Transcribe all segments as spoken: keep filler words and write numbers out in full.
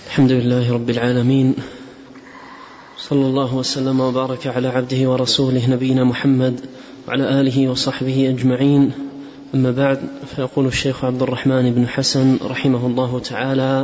الحمد لله رب العالمين، صلى الله وسلم وبارك على عبده ورسوله نبينا محمد وعلى آله وصحبه أجمعين. أما بعد، فيقول الشيخ عبد الرحمن بن حسن رحمه الله تعالى: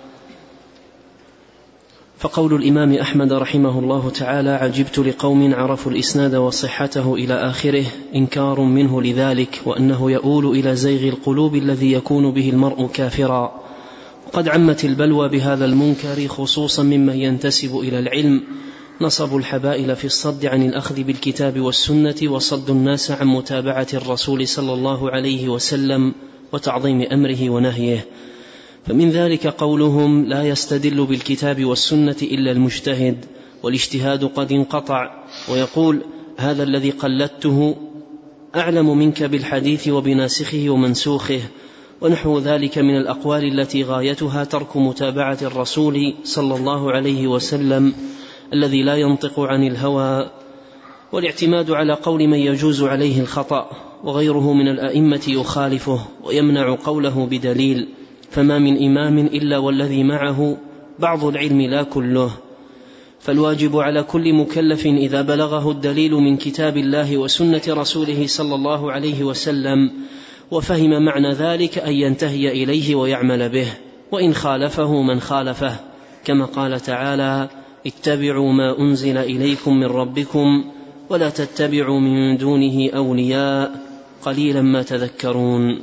فقول الإمام أحمد رحمه الله تعالى: عجبت لقوم عرفوا الإسناد وصحته إلى آخره، إنكار منه لذلك، وأنه يؤول إلى زيغ القلوب الذي يكون به المرء كافرا. وقد عمت البلوى بهذا المنكر خصوصا ممن ينتسب إلى العلم، نصبوا الحبائل في الصد عن الأخذ بالكتاب والسنة، وصد الناس عن متابعة الرسول صلى الله عليه وسلم وتعظيم أمره ونهيه. فمن ذلك قولهم: لا يستدل بالكتاب والسنة إلا المجتهد، والاجتهاد قد انقطع. ويقول: هذا الذي قلدته أعلم منك بالحديث وبناسخه ومنسوخه. ونحو ذلك من الأقوال التي غايتها ترك متابعة الرسول صلى الله عليه وسلم الذي لا ينطق عن الهوى، والاعتماد على قول من يجوز عليه الخطأ، وغيره من الأئمة يخالفه ويمنع قوله بدليل. فما من إمام إلا والذي معه بعض العلم لا كله. فالواجب على كل مكلف إذا بلغه الدليل من كتاب الله وسنة رسوله صلى الله عليه وسلم وفهم معنى ذلك أن ينتهي إليه ويعمل به، وإن خالفه من خالفه، كما قال تعالى: اتبعوا ما أنزل إليكم من ربكم ولا تتبعوا من دونه أولياء قليلا ما تذكرون.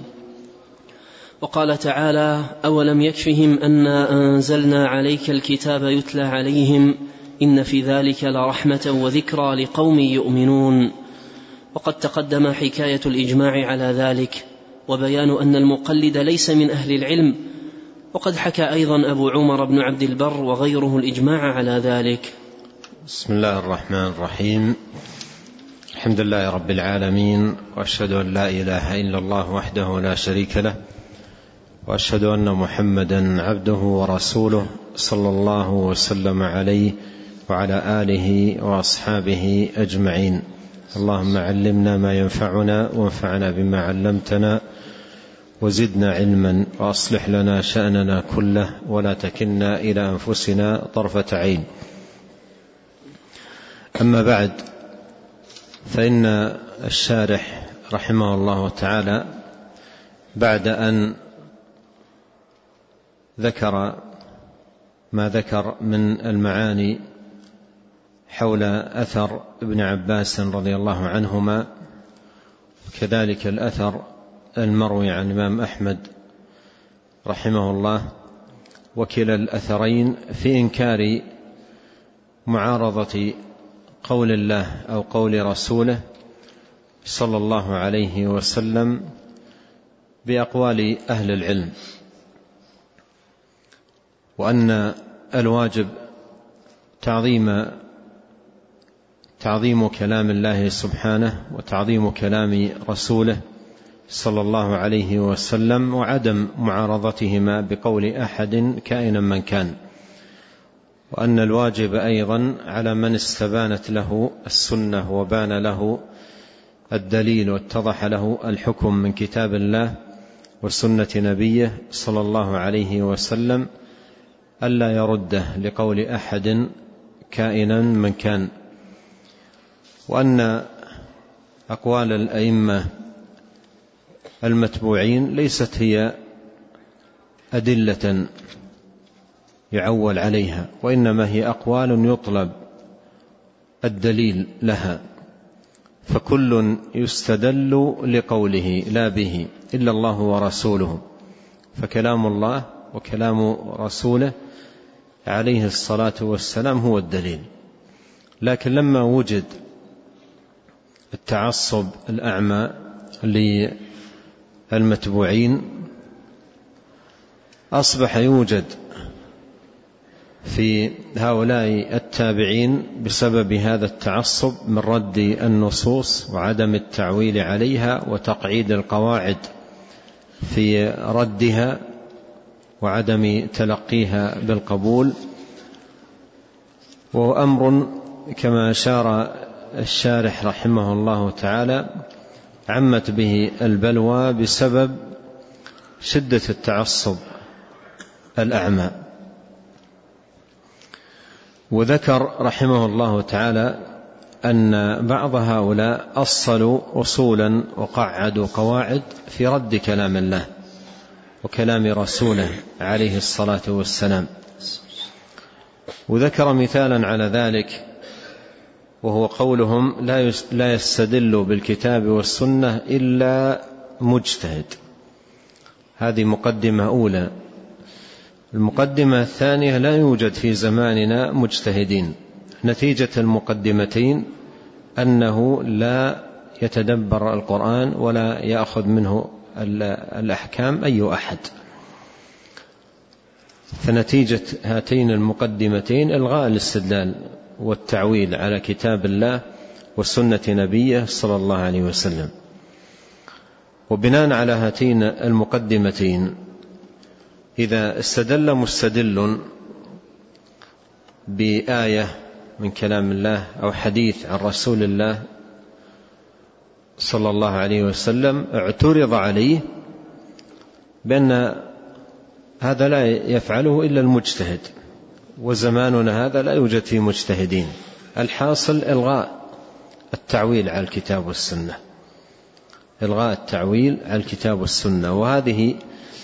وقال تعالى: أولم يكفهم أنا أنزلنا عليك الكتاب يتلى عليهم إن في ذلك لرحمة وذكرى لقوم يؤمنون. وقد تقدم حكاية الإجماع على ذلك، وبيان أن المقلد ليس من أهل العلم. وقد حكى أيضا أبو عمر بن عبد البر وغيره الإجماع على ذلك. بسم الله الرحمن الرحيم. الحمد لله رب العالمين، وأشهد أن لا إله إلا الله وحده لا شريك له، وأشهد أن محمدا عبده ورسوله صلى الله وسلم عليه وعلى آله وأصحابه أجمعين. اللهم علمنا ما ينفعنا وانفعنا بما علمتنا وزدنا علما، وأصلح لنا شأننا كله ولا تكلنا إلى أنفسنا طرفة عين. أما بعد، فإن الشارح رحمه الله تعالى بعد أن ذكر ما ذكر من المعاني حول أثر ابن عباس رضي الله عنهما، كذلك الأثر المروي عن الإمام أحمد رحمه الله، وكلا الأثرين في إنكار معارضة قول الله أو قول رسوله صلى الله عليه وسلم بأقوال أهل العلم، وأن الواجب تعظيم تعظيم كلام الله سبحانه وتعظيم كلام رسوله صلى الله عليه وسلم، وعدم معارضتهما بقول أحد كائنا من كان. وأن الواجب أيضا على من استبانت له السنة وبان له الدليل واتضح له الحكم من كتاب الله وسنة نبيه صلى الله عليه وسلم ألا يرده لقول أحد كائنا من كان. وأن أقوال الأئمة المتبوعين ليست هي أدلة يعول عليها، وإنما هي أقوال يطلب الدليل لها، فكل يستدل لقوله لا به إلا الله ورسوله. فكلام الله وكلام رسوله عليه الصلاة والسلام هو الدليل. لكن لما وجد التعصب الأعمى للمتبوعين، أصبح يوجد في هؤلاء التابعين بسبب هذا التعصب من رد النصوص وعدم التعويل عليها وتقعيد القواعد في ردها وعدم تلقيها بالقبول. وأمر كما أشار الشارح رحمه الله تعالى عمت به البلوى بسبب شدة التعصب الأعمى. وذكر رحمه الله تعالى أن بعض هؤلاء أصلوا أصولا وقعدوا قواعد في رد كلام الله وكلام رسوله عليه الصلاة والسلام. وذكر مثالا على ذلك وهو قولهم لا يستدل بالكتاب والسنة إلا مجتهد. هذه مقدمة أولى. المقدمة الثانية: لا يوجد في زماننا مجتهدين. نتيجة المقدمتين أنه لا يتدبر القرآن ولا يأخذ منه الأحكام أي أحد. فنتيجة هاتين المقدمتين إلغاء الاستدلال والتعويل على كتاب الله وسنة نبيه صلى الله عليه وسلم. وبناء على هاتين المقدمتين إذا استدل مستدل بآية من كلام الله أو حديث عن رسول الله صلى الله عليه وسلم اعترض عليه بأن هذا لا يفعله إلا المجتهد، وزماننا هذا لا يوجد فيه مجتهدين. الحاصل إلغاء التعويل على الكتاب والسنة، إلغاء التعويل على الكتاب والسنة. وهذه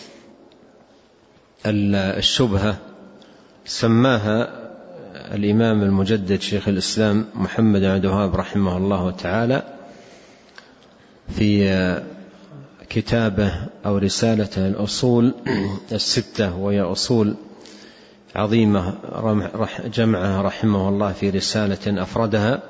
الشبهة سماها الإمام المجدد شيخ الإسلام محمد بن عبد الوهاب رحمه الله تعالى في كتابه أو رسالته الأصول الستة، وهي أصول عظيمة جمعها رحمه الله في رسالة أفردها.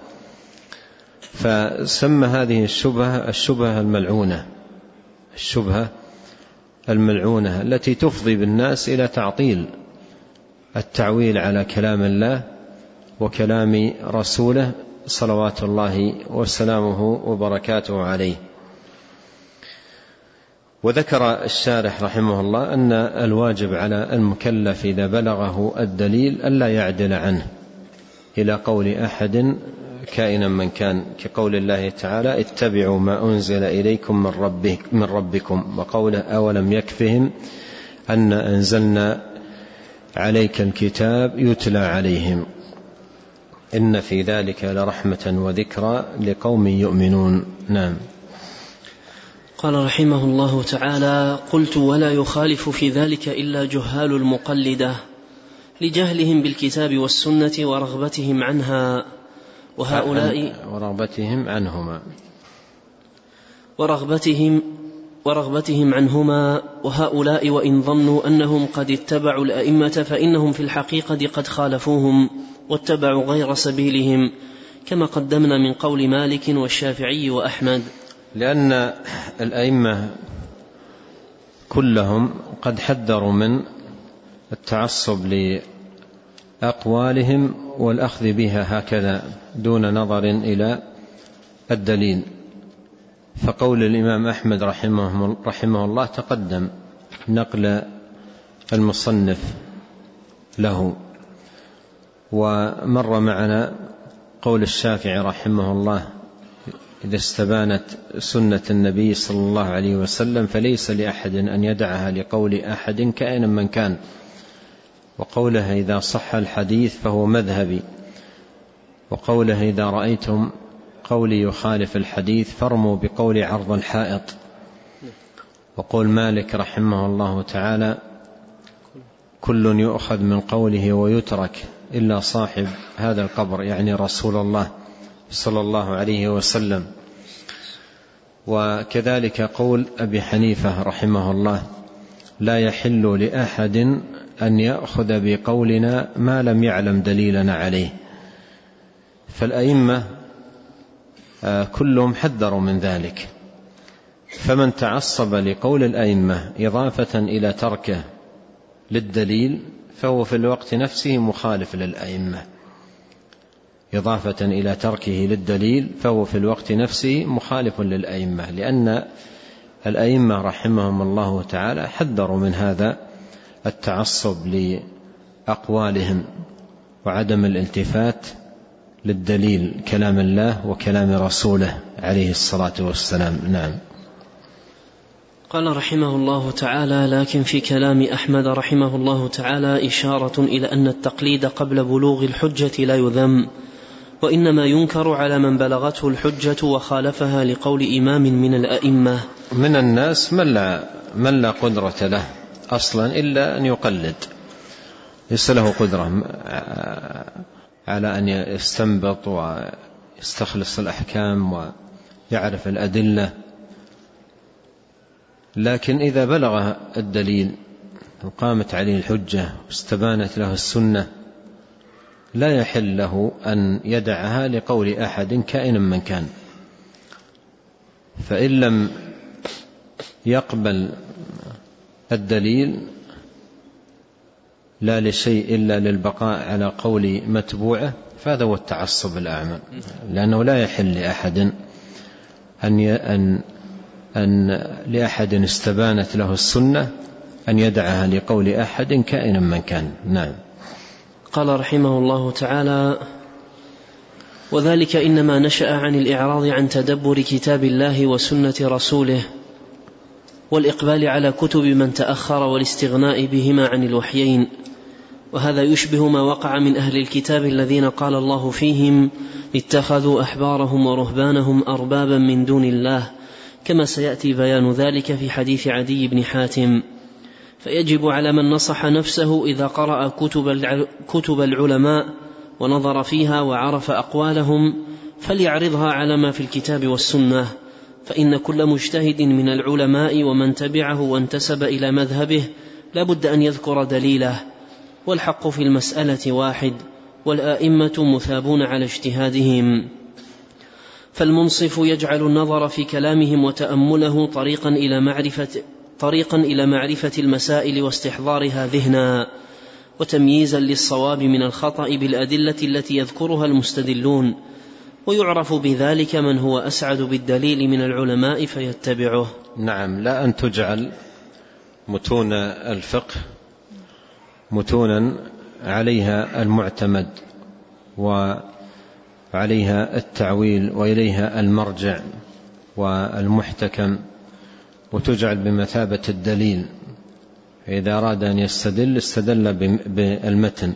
فسمى هذه الشبهة الشبهة الملعونة، الشبهة الملعونة التي تفضي بالناس إلى تعطيل التعويل على كلام الله وكلام رسوله صلوات الله وسلامه وبركاته عليه. وذكر الشارح رحمه الله أن الواجب على المكلف إذا بلغه الدليل ألا يعدل عنه إلى قول أحد كائنا من كان، كقول الله تعالى: اتبعوا ما أنزل إليكم من, ربك من ربكم، وقوله: أولم يكفهم أن أنزلنا عليك الكتاب يتلى عليهم إن في ذلك لرحمة وذكرى لقوم يؤمنون. نعم. قال رحمه الله تعالى: قلت: ولا يخالف في ذلك إلا جهال المقلدة لجهلهم بالكتاب والسنة ورغبتهم عنها، وهؤلاء ورغبتهم عنهما ورغبتهم ورغبتهم عنهما وهؤلاء وإن ظنوا أنهم قد اتبعوا الأئمة فإنهم في الحقيقة قد خالفوهم واتبعوا غير سبيلهم، كما قدمنا من قول مالك والشافعي وأحمد. لأن الأئمة كلهم قد حذروا من التعصب لأقوالهم والأخذ بها هكذا دون نظر إلى الدليل. فقول الإمام أحمد رحمه, رحمه الله تقدم نقل المصنف له، ومر معنا قول الشافعي رحمه الله: إذا استبانت سنة النبي صلى الله عليه وسلم فليس لأحد أن يدعها لقول أحد كائنا من كان، وقوله: إذا صح الحديث فهو مذهبي، وقوله: إذا رأيتم قولي يخالف الحديث فارموا بقول عرض الحائط. وقول مالك رحمه الله تعالى: كل يؤخذ من قوله ويترك إلا صاحب هذا القبر، يعني رسول الله صلى الله عليه وسلم. وكذلك قول أبي حنيفة رحمه الله: لا يحل لأحد أن يأخذ بقولنا ما لم يعلم دليلنا عليه. فالأئمة كلهم حذروا من ذلك، فمن تعصب لقول الأئمة إضافة إلى تركه للدليل فهو في الوقت نفسه مخالف للأئمة، إضافة إلى تركه للدليل فهو في الوقت نفسه مخالف للأئمة، لأن الأئمة رحمهم الله تعالى حذروا من هذا التعصب لأقوالهم وعدم الالتفات للدليل كلام الله وكلام رسوله عليه الصلاة والسلام. نعم. قال رحمه الله تعالى: لكن في كلام أحمد رحمه الله تعالى إشارة إلى أن التقليد قبل بلوغ الحجة لا يذم، وإنما ينكر على من بلغته الحجة وخالفها لقول إمام من الأئمة. من الناس من لا, من لا قدرة له أصلا إلا أن يقلد، ليس له قدرة على أن يستنبط ويستخلص الأحكام ويعرف الأدلة، لكن إذا بلغ الدليل وقامت عليه الحجة واستبانت له السنة لا يحل له أن يدعها لقول أحد كائنا من كان. فإن لم يقبل الدليل لا لشيء إلا للبقاء على قول متبوعه فهذا هو التعصب الأعمى، لأنه لا يحل لأحد أن أن أن لأحد استبانت له السنة أن يدعها لقول أحد كائنا من كان. نعم. قال رحمه الله تعالى: وذلك إنما نشأ عن الإعراض عن تدبر كتاب الله وسنة رسوله والإقبال على كتب من تأخر والاستغناء بهما عن الوحيين، وهذا يشبه ما وقع من أهل الكتاب الذين قال الله فيهم: اتخذوا أحبارهم ورهبانهم أربابا من دون الله، كما سيأتي بيان ذلك في حديث عدي بن حاتم. فيجب على من نصح نفسه إذا قرأ كتب العلماء ونظر فيها وعرف أقوالهم فليعرضها على ما في الكتاب والسنة، فإن كل مجتهد من العلماء ومن تبعه وانتسب إلى مذهبه لابد أن يذكر دليله، والحق في المسألة واحد، والآئمة مثابون على اجتهادهم. فالمنصف يجعل النظر في كلامهم وتأمله طريقا إلى معرفة طريقا إلى معرفة المسائل واستحضارها ذهنا، وتمييزا للصواب من الخطأ بالأدلة التي يذكرها المستدلون، ويعرف بذلك من هو أسعد بالدليل من العلماء فيتبعه. نعم. لا أن تجعل متون الفقه متونا عليها المعتمد وعليها التعويل وإليها المرجع والمحتكم، وتجعل بمثابة الدليل، إذا أراد أن يستدل استدل بالمتن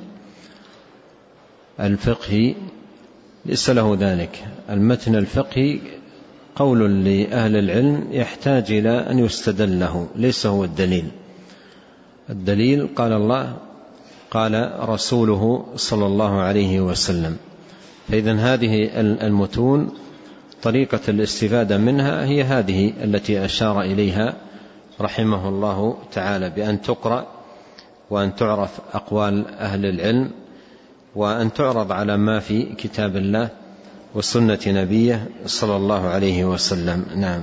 الفقهي، ليس له ذلك. المتن الفقهي قول لأهل العلم يحتاج إلى أن يستدل له، ليس هو الدليل. الدليل قال الله قال رسوله صلى الله عليه وسلم. فإذن هذه المتون طريقة الاستفادة منها هي هذه التي أشار إليها رحمه الله تعالى، بأن تقرأ وأن تعرف أقوال أهل العلم وأن تعرض على ما في كتاب الله وسنة نبيه صلى الله عليه وسلم. نعم.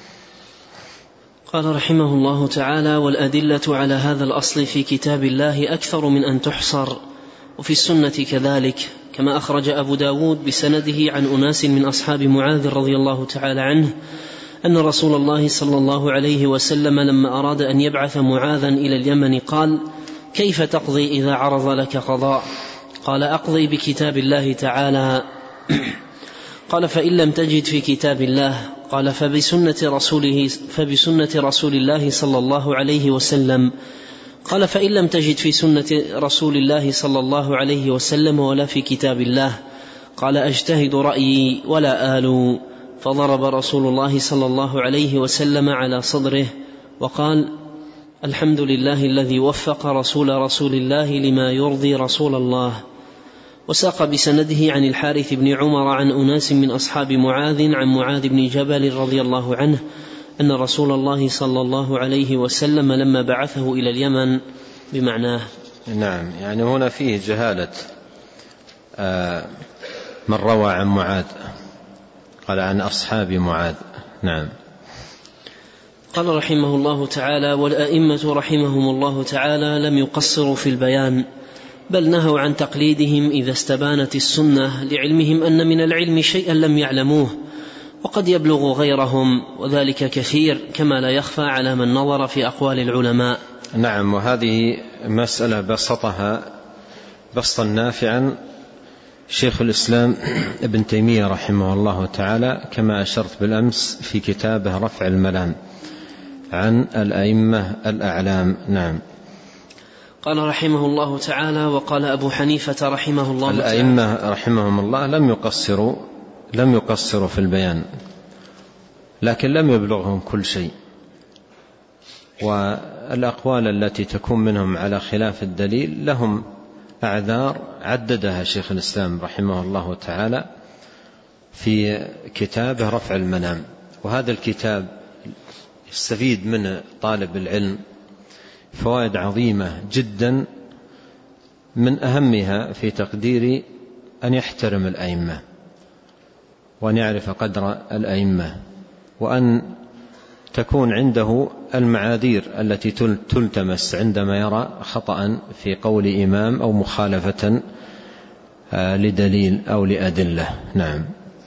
قال رحمه الله تعالى: والأدلة على هذا الأصل في كتاب الله أكثر من أن تحصر، وفي السنة كذلك، كما أخرج أبو داود بسنده عن أناس من أصحاب معاذ رضي الله تعالى عنه أن رسول الله صلى الله عليه وسلم لما أراد أن يبعث معاذا إلى اليمن قال: كيف تقضي إذا عرض لك قضاء؟ قال: أقضي بكتاب الله تعالى. قال: فإن لم تجد في كتاب الله؟ قال: فبسنة رسوله فبسنة رسول الله صلى الله عليه وسلم. قال: فإن لم تجد في سنة رسول الله صلى الله عليه وسلم ولا في كتاب الله؟ قال: أجتهد رأيي ولا آل. فضرب رسول الله صلى الله عليه وسلم على صدره وقال: الحمد لله الذي وفق رسول رسول الله لما يرضي رسول الله. وساق بسنده عن الحارث بن عمر عن أناس من أصحاب معاذ عن معاذ بن جبل رضي الله عنه أن رسول الله صلى الله عليه وسلم لما بعثه إلى اليمن بمعناه. نعم. يعني هنا فيه جهالة من روى عن معاذ، قال عن أصحاب معاذ. نعم. قال رحمه الله تعالى: والأئمة رحمهم الله تعالى لم يقصروا في البيان، بل نهوا عن تقليدهم إذا استبانت السنة، لعلمهم أن من العلم شيئا لم يعلموه وقد يبلغ غيرهم، وذلك كثير كما لا يخفى على من نظر في أقوال العلماء. نعم. وهذه مسألة بسطها بسطا نافعا شيخ الإسلام ابن تيمية رحمه الله تعالى، كما أشرت بالأمس في كتابه رفع الملام عن الأئمة الأعلام. نعم. قال رحمه الله تعالى: وقال أبو حنيفة رحمه الله تعالى: الأئمة رحمهم الله لم يقصروا لم يقصروا في البيان، لكن لم يبلغهم كل شيء، والأقوال التي تكون منهم على خلاف الدليل لهم أعذار عددها شيخ الإسلام رحمه الله تعالى في كتابه رفع المنام. وهذا الكتاب يستفيد من طالب العلم فوائد عظيمة جدا، من أهمها في تقدير أن يحترم الأئمة وأن يعرف قدر الأئمة، وأن تكون عنده المعاذير التي تلتمس عندما يرى خطأ في قول إمام أو مخالفة لدليل أو لأدلة. نعم.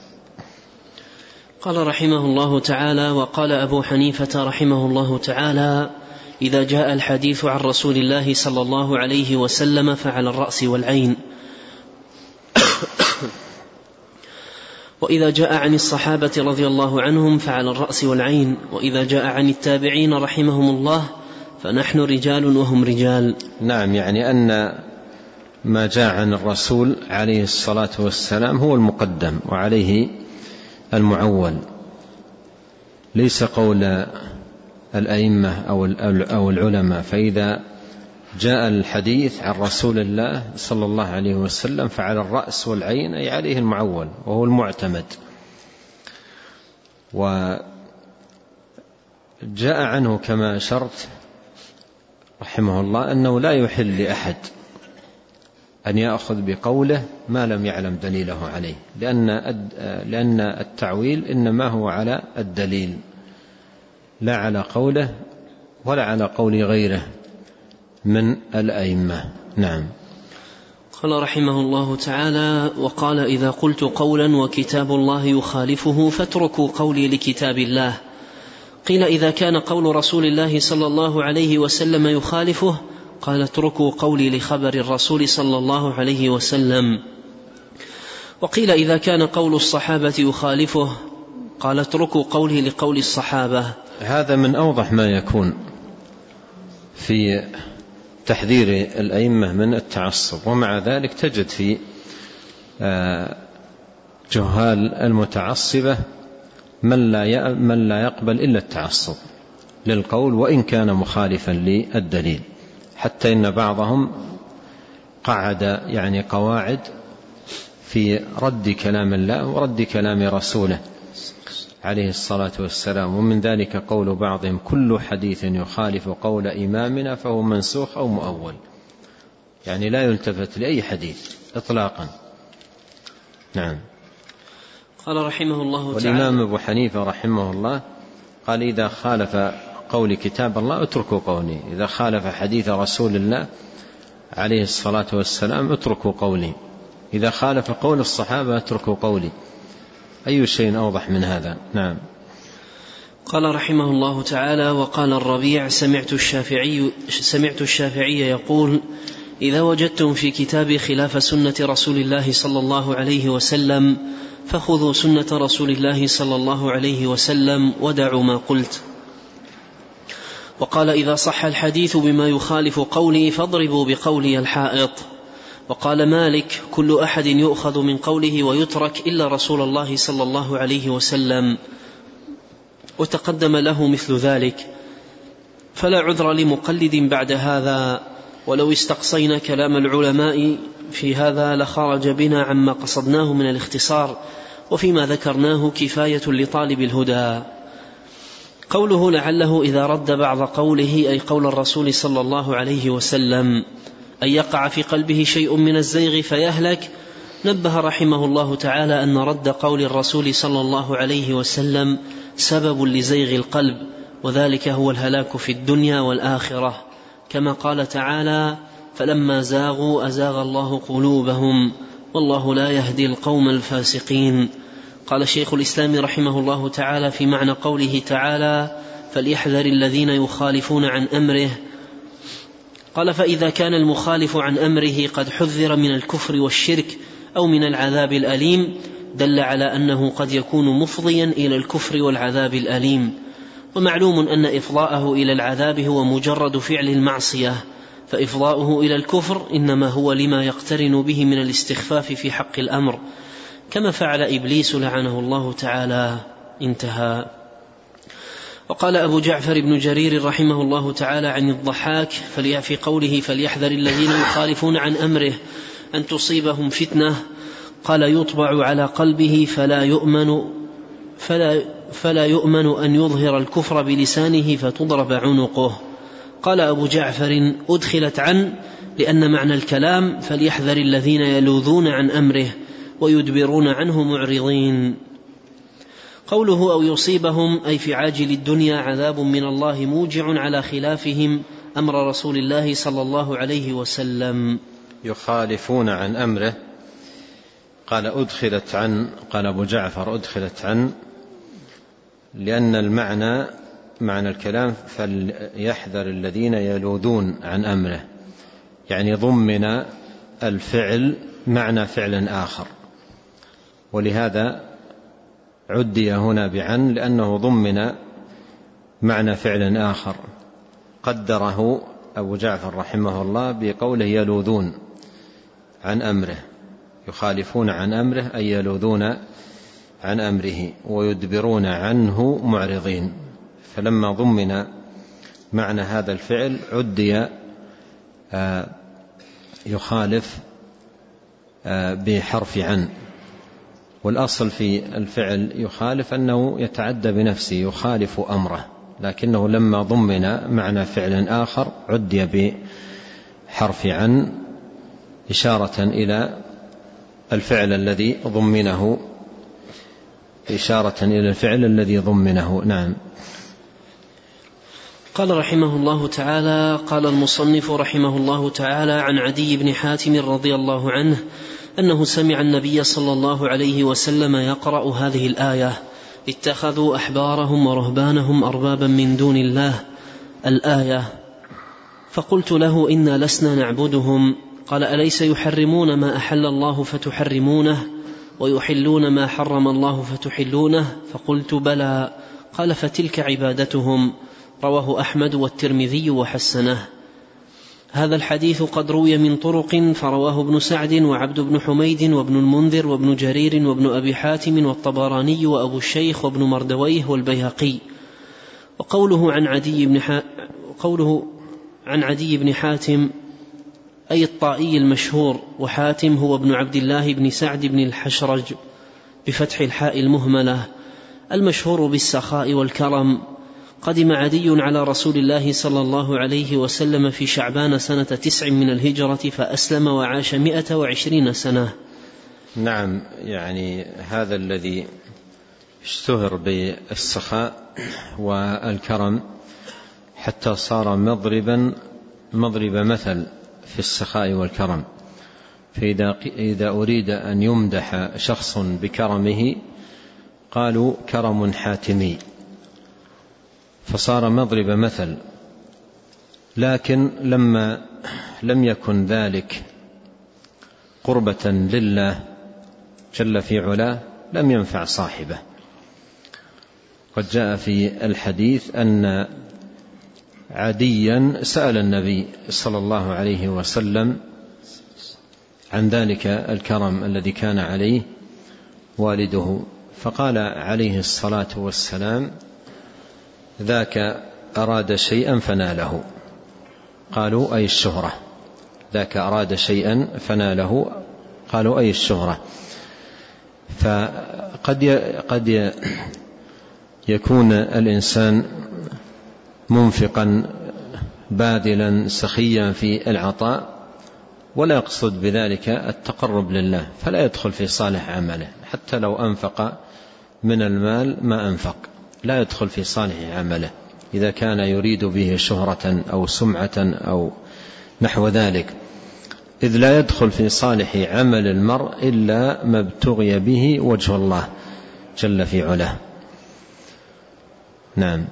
قال رحمه الله تعالى: وقال أبو حنيفة رحمه الله تعالى: إذا جاء الحديث عن رسول الله صلى الله عليه وسلم فعلى الرأس والعين، وإذا جاء عن الصحابة رضي الله عنهم فعلى الرأس والعين، وإذا جاء عن التابعين رحمهم الله فنحن رجال وهم رجال. نعم، يعني أن ما جاء عن الرسول عليه الصلاة والسلام هو المقدم وعليه المعول، ليس قول الأئمة أو العلماء. فإذا جاء الحديث عن رسول الله صلى الله عليه وسلم فعلى الرأس والعين، أي عليه المعول وهو المعتمد. وجاء عنه كما أشرت رحمه الله أنه لا يحل لأحد أن يأخذ بقوله ما لم يعلم دليله عليه، لأن لأن التعويل إنما هو على الدليل لا على قوله ولا على قول غيره من الأئمة. نعم. قال رحمه الله تعالى: وقال: إذا قلت قولا وكتاب الله يخالفه فاتركوا قولي لكتاب الله. قيل: إذا كان قول رسول الله صلى الله عليه وسلم يخالفه، قال: اتركوا قولي لخبر الرسول صلى الله عليه وسلم. وقيل: إذا كان قول الصحابة يخالفه، قال: اتركوا قولي لقول الصحابة. هذا من أوضح ما يكون في تحذير الأئمة من التعصب، ومع ذلك تجد في جهال المتعصبة من لا من لا يقبل إلا التعصب للقول وإن كان مخالفا للدليل، حتى إن بعضهم قعد يعني قواعد في رد كلام الله ورد كلام رسوله عليه الصلاة والسلام. ومن ذلك قول بعضهم: كل حديث يخالف قول إمامنا فهو منسوخ أو مؤول، يعني لا يلتفت لأي حديث إطلاقا. نعم. قال رحمه الله تعالى: والإمام أبو حنيفة رحمه الله قال: إذا خالف قول كتاب الله اتركوا قولي، إذا خالف حديث رسول الله عليه الصلاة والسلام اتركوا قولي، إذا خالف قول الصحابة اتركوا قولي. أي شيء أوضح من هذا؟ نعم. قال رحمه الله تعالى: وقال الربيع: سمعت الشافعي, سمعت الشافعي يقول: إذا وجدتم في كتابي خلاف سنة رسول الله صلى الله عليه وسلم فخذوا سنة رسول الله صلى الله عليه وسلم ودعوا ما قلت. وقال: إذا صح الحديث بما يخالف قولي فاضربوا بقولي الحائط. وقال مالك: كل أحد يؤخذ من قوله ويترك إلا رسول الله صلى الله عليه وسلم، وتقدم له مثل ذلك، فلا عذر لمقلد بعد هذا. ولو استقصينا كلام العلماء في هذا لخرج بنا عما قصدناه من الاختصار، وفيما ذكرناه كفاية لطالب الهدى. قوله لعله إذا رد بعض قوله أي قول الرسول صلى الله عليه وسلم أن يقع في قلبه شيء من الزيغ فيهلك، نبه رحمه الله تعالى أن رد قول الرسول صلى الله عليه وسلم سبب لزيغ القلب، وذلك هو الهلاك في الدنيا والآخرة، كما قال تعالى: فلما زاغوا أزاغ الله قلوبهم والله لا يهدي القوم الفاسقين. قال شيخ الإسلام رحمه الله تعالى في معنى قوله تعالى: فليحذر الذين يخالفون عن أمره. قال: فإذا كان المخالف عن أمره قد حذر من الكفر والشرك أو من العذاب الأليم دل على أنه قد يكون مفضيا إلى الكفر والعذاب الأليم. ومعلوم أن إفضاءه إلى العذاب هو مجرد فعل المعصية، فإفضاؤه إلى الكفر إنما هو لما يقترن به من الاستخفاف في حق الأمر، كما فعل إبليس لعنه الله تعالى. انتهى. وقال أبو جعفر بن جرير رحمه الله تعالى عن الضحاك في قوله فليحذر الذين يخالفون عن أمره أن تصيبهم فتنة، قال يطبع على قلبه فلا يؤمن, فلا, فلا يؤمن أن يظهر الكفر بلسانه فتضرب عنقه. قال أبو جعفر أدخلت عن لأن معنى الكلام فليحذر الذين يلوذون عن أمره ويدبرون عنه معرضين. قوله أو يصيبهم أي في عاجل الدنيا عذاب من الله موجع على خلافهم أمر رسول الله صلى الله عليه وسلم. يخالفون عن أمره، قال أدخلت عن، قال أبو جعفر أدخلت عن لأن المعنى معنى الكلام فليحذر الذين يلوذون عن أمره، يعني ضمن الفعل معنى فعل آخر، ولهذا عدي هنا بعن لأنه ضمن معنى فعل آخر قدره أبو جعفر رحمه الله بقوله يلوذون عن أمره، يخالفون عن أمره أي يلوذون عن أمره ويدبرون عنه معرضين، فلما ضمن معنى هذا الفعل عدي يخالف بحرف عن. والأصل في الفعل يخالف أنه يتعدى بنفسه يخالف أمره، لكنه لما ضمن معنى فعل آخر عدي بحرف عن إشارة إلى الفعل الذي ضمنه إشارة إلى الفعل الذي ضمنه. نعم. قال رحمه الله تعالى قال المصنف رحمه الله تعالى عن عدي بن حاتم رضي الله عنه أنه سمع النبي صلى الله عليه وسلم يقرأ هذه الآية اتخذوا أحبارهم ورهبانهم أربابا من دون الله الآية، فقلت له إنا لسنا نعبدهم. قال أليس يحرمون ما أحل الله فتحرمونه ويحلون ما حرم الله فتحلونه؟ فقلت بلى. قال فتلك عبادتهم. رواه أحمد والترمذي وحسنه. هذا الحديث قد روي من طرق، فرواه ابن سعد وعبد بن حميد وابن المنذر وابن جرير وابن أبي حاتم والطبراني وأبو الشيخ وابن مردويه والبيهقي. وقوله عن عدي بن ح... قوله عن عدي بن حاتم أي الطائي المشهور، وحاتم هو ابن عبد الله بن سعد بن الحشرج بفتح الحاء المهملة المشهور بالسخاء والكرم. قدم عدي على رسول الله صلى الله عليه وسلم في شعبان سنة تسع من الهجرة فأسلم وعاش مئة وعشرين سنة. نعم، يعني هذا الذي اشتهر بالسخاء والكرم حتى صار مضربا مضرب مثل في السخاء والكرم، فإذا إذا أريد أن يمدح شخص بكرمه قالوا كرم حاتمي، فصار مضرب مثل. لكن لما لم يكن ذلك قربة لله جل في علاه لم ينفع صاحبه. قد جاء في الحديث أن عديا سأل النبي صلى الله عليه وسلم عن ذلك الكرم الذي كان عليه والده، فقال عليه الصلاة والسلام ذاك أراد شيئا فناله. قالوا أي الشهرة. ذاك أراد شيئا فناله، قالوا أي الشهرة. فقد قد يكون الإنسان منفقا باذلا سخيا في العطاء ولا يقصد بذلك التقرب لله، فلا يدخل في صالح عمله، حتى لو أنفق من المال ما أنفق لا يدخل في صالح عمله إذا كان يريد به شهرة أو سمعة أو نحو ذلك، إذ لا يدخل في صالح عمل المرء إلا ما ابتغي به وجه الله جل في علاه. نعم.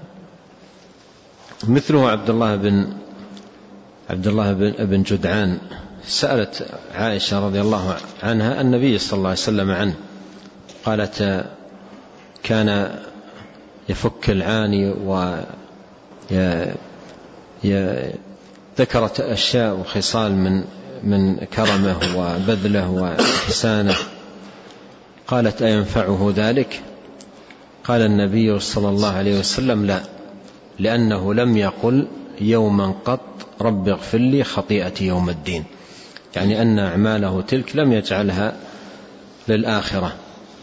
مثله عبد الله بن عبد الله بن جدعان سألت عائشة رضي الله عنها النبي صلى الله عليه وسلم عنه، قالت كان ويفك العاني، وذكرت أشياء وخصال من من كرمه وبذله وإحسانه. قالت: أينفعه ذلك؟ قال النبي صلى الله عليه وسلم: لا، لأنه لم يقل يوما قط رب اغفر لي خطيئتي يوم الدين، يعني أن أعماله تلك لم يجعلها للآخرة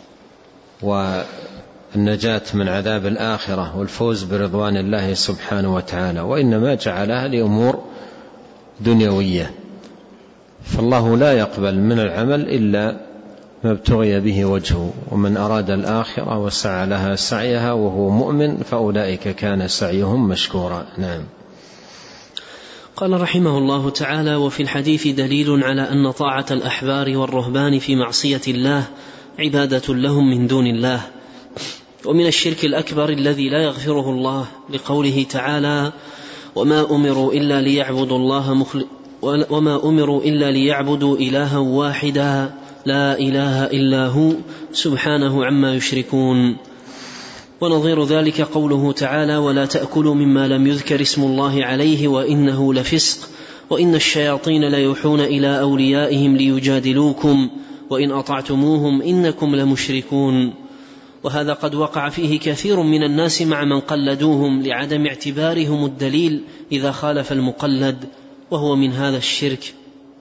والنجاة من عذاب الآخرة والفوز برضوان الله سبحانه وتعالى، وإنما جعلها لأمور دنيوية. فالله لا يقبل من العمل إلا ما ابتغي به وجهه، ومن أراد الآخرة وسعى لها سعيها وهو مؤمن فأولئك كان سعيهم مشكورا. نعم. قال رحمه الله تعالى: وفي الحديث دليل على أن طاعة الأحبار والرهبان في معصية الله عبادة لهم من دون الله، ومن الشرك الأكبر الذي لا يغفره الله، لقوله تعالى: وما أمروا إلا ليعبدوا الله مخل... وما أمروا إلا ليعبدوا إلها واحدا لا إله إلا هو سبحانه عما يشركون. ونظير ذلك قوله تعالى: ولا تأكلوا مما لم يذكر اسم الله عليه وإنه لفسق وإن الشياطين ليوحون إلى أوليائهم ليجادلوكم وإن أطعتموهم إنكم لمشركون. وهذا قد وقع فيه كثير من الناس مع من قلدوهم لعدم اعتبارهم الدليل إذا خالف المقلد، وهو من هذا الشرك.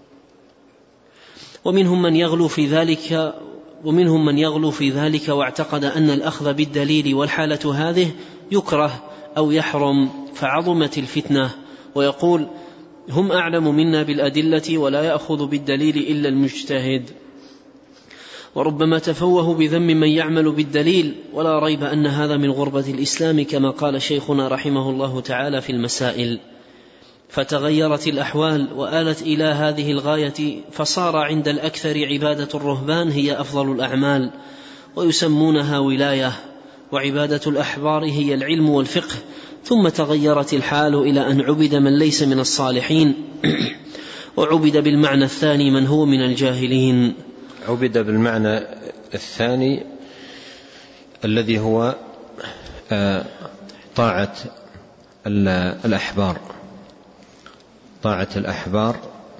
ومنهم من يغلو في ذلك ومنهم من يغلو في ذلك واعتقد أن الأخذ بالدليل والحالة هذه يكره أو يحرم، فعظمت الفتنة، ويقول: هم أعلم منا بالأدلة ولا يأخذ بالدليل إلا المجتهد. وربما تفوه بذم من يعمل بالدليل، ولا ريب أن هذا من غربة الإسلام كما قال شيخنا رحمه الله تعالى في المسائل. فتغيرت الأحوال وآلت إلى هذه الغاية، فصار عند الأكثر عبادة الرهبان هي أفضل الأعمال ويسمونها ولاية، وعبادة الأحبار هي العلم والفقه. ثم تغيرت الحال إلى أن عبد من ليس من الصالحين، وعبد بالمعنى الثاني من هو من الجاهلين. عبد بالمعنى الثاني الذي هو طاعة الأحبار، طاعة الأحبار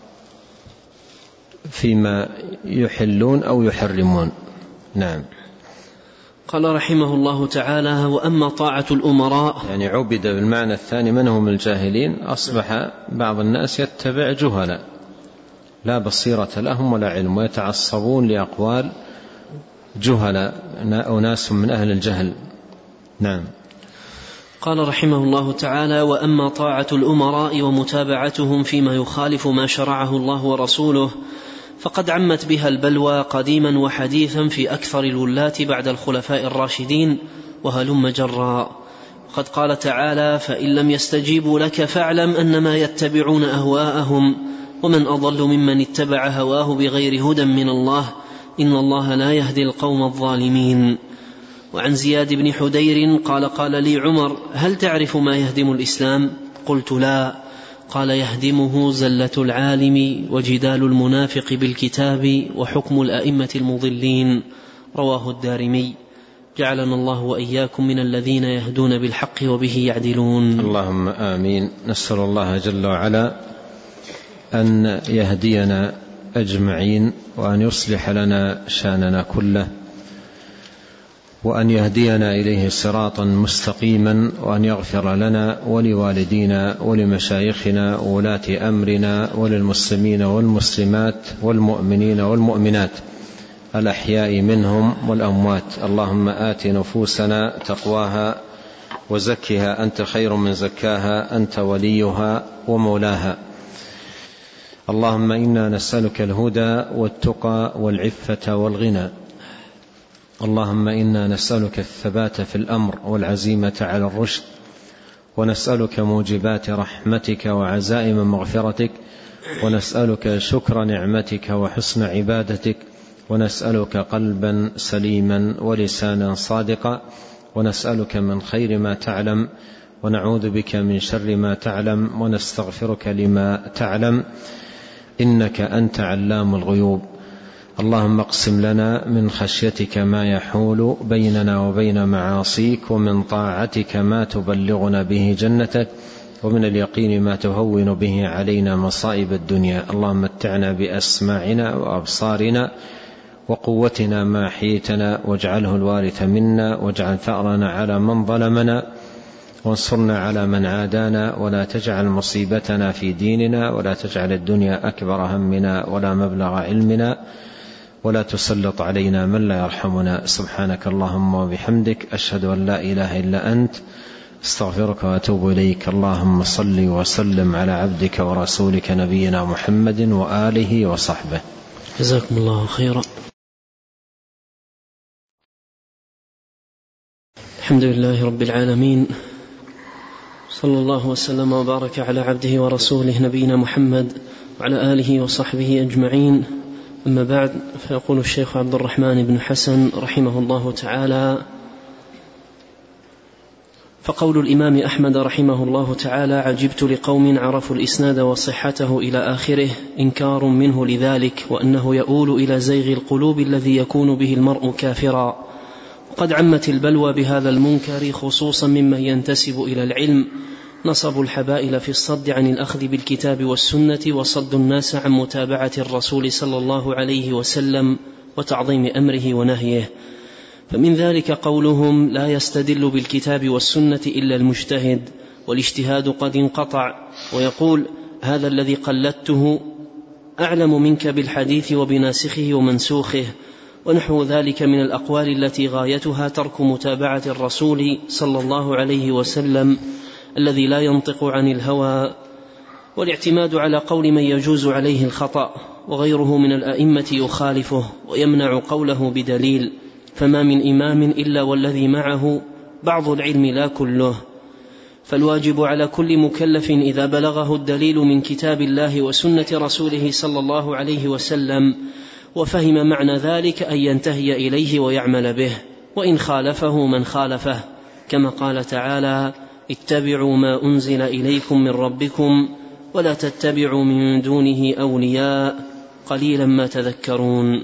فيما يحلون أو يحرمون. نعم. قال رحمه الله تعالى: وأما طاعة الأمراء، يعني عبد بالمعنى الثاني من هم الجاهلين. أصبح بعض الناس يتبع جهلا لا بصيرة لهم ولا علم، ويتعصبون لأقوال جهلا أو ناس من أهل الجهل. نعم. قال رحمه الله تعالى: وأما طاعة الأمراء ومتابعتهم فيما يخالف ما شرعه الله ورسوله فقد عمت بها البلوى قديما وحديثا في أكثر الولاة بعد الخلفاء الراشدين وهلم جرا. قد قال تعالى: فإن لم يستجيبوا لك فاعلم أنما يتبعون أهواءهم ومن أضل ممن اتبع هواه بغير هدى من الله إن الله لا يهدي القوم الظالمين. وعن زياد بن حدير قال: قال لي عمر: هل تعرف ما يهدم الإسلام؟ قلت: لا. قال: يهدمه زلة العالم وجدال المنافق بالكتاب وحكم الأئمة المضلين. رواه الدارمي. جعلنا الله وإياكم من الذين يهدون بالحق وبه يعدلون. اللهم آمين. نسأل الله جل وعلا أن يهدينا أجمعين، وأن يصلح لنا شأننا كله، وأن يهدينا إليه صراطا مستقيما، وأن يغفر لنا ولوالدينا ولمشايخنا وولاة أمرنا وللمسلمين والمسلمات والمؤمنين والمؤمنات الأحياء منهم والأموات. اللهم آت نفوسنا تقواها وزكها أنت خير من زكاها أنت وليها ومولاها. اللهم إنا نسألك الهدى والتقى والعفة والغنى. اللهم إنا نسألك الثبات في الأمر والعزيمة على الرشد، ونسألك موجبات رحمتك وعزائم مغفرتك، ونسألك شكر نعمتك وحسن عبادتك، ونسألك قلبا سليما ولسانا صادقا، ونسألك من خير ما تعلم، ونعوذ بك من شر ما تعلم، ونستغفرك لما تعلم، إنك أنت علام الغيوب. اللهم اقسم لنا من خشيتك ما يحول بيننا وبين معاصيك، ومن طاعتك ما تبلغنا به جنتك، ومن اليقين ما تهون به علينا مصائب الدنيا. اللهم متعنا بأسماعنا وأبصارنا وقوتنا ما أحييتنا، واجعله الوارث منا، واجعل ثأرنا على من ظلمنا، وانصرنا على من عادانا، ولا تجعل مصيبتنا في ديننا، ولا تجعل الدنيا أكبر همنا ولا مبلغ علمنا، ولا تسلط علينا من لا يرحمنا. سبحانك اللهم وبحمدك، أشهد أن لا إله إلا أنت، استغفرك وأتوب إليك. اللهم صل وسلم على عبدك ورسولك نبينا محمد وآله وصحبه. جزاكم الله خيرا. الحمد لله رب العالمين، صلى الله وسلم وبارك على عبده ورسوله نبينا محمد وعلى آله وصحبه أجمعين. أما بعد، فيقول الشيخ عبد الرحمن بن حسن رحمه الله تعالى: فقول الإمام أحمد رحمه الله تعالى: عجبت لقوم عرفوا الإسناد وصحته إلى آخره، إنكار منه لذلك، وأنه يؤول إلى زيغ القلوب الذي يكون به المرء كافرا. وقد عمت البلوى بهذا المنكر، خصوصا ممن ينتسب إلى العلم، نصبوا الحبائل في الصد عن الأخذ بالكتاب والسنة، وصدوا الناس عن متابعة الرسول صلى الله عليه وسلم وتعظيم أمره ونهيه. فمن ذلك قولهم: لا يستدل بالكتاب والسنة إلا المجتهد، والاجتهاد قد انقطع. ويقول: هذا الذي قلدته أعلم منك بالحديث وبناسخه ومنسوخه. ونحو ذلك من الأقوال التي غايتها ترك متابعة الرسول صلى الله عليه وسلم الذي لا ينطق عن الهوى، والاعتماد على قول من يجوز عليه الخطأ، وغيره من الأئمة يخالفه ويمنع قوله بدليل. فما من إمام إلا والذي معه بعض العلم لا كله. فالواجب على كل مكلف إذا بلغه الدليل من كتاب الله وسنة رسوله صلى الله عليه وسلم وفهم معنى ذلك أن ينتهي إليه ويعمل به، وإن خالفه من خالفه، كما قال تعالى: اتبعوا ما أنزل إليكم من ربكم ولا تتبعوا من دونه أولياء قليلا ما تذكرون.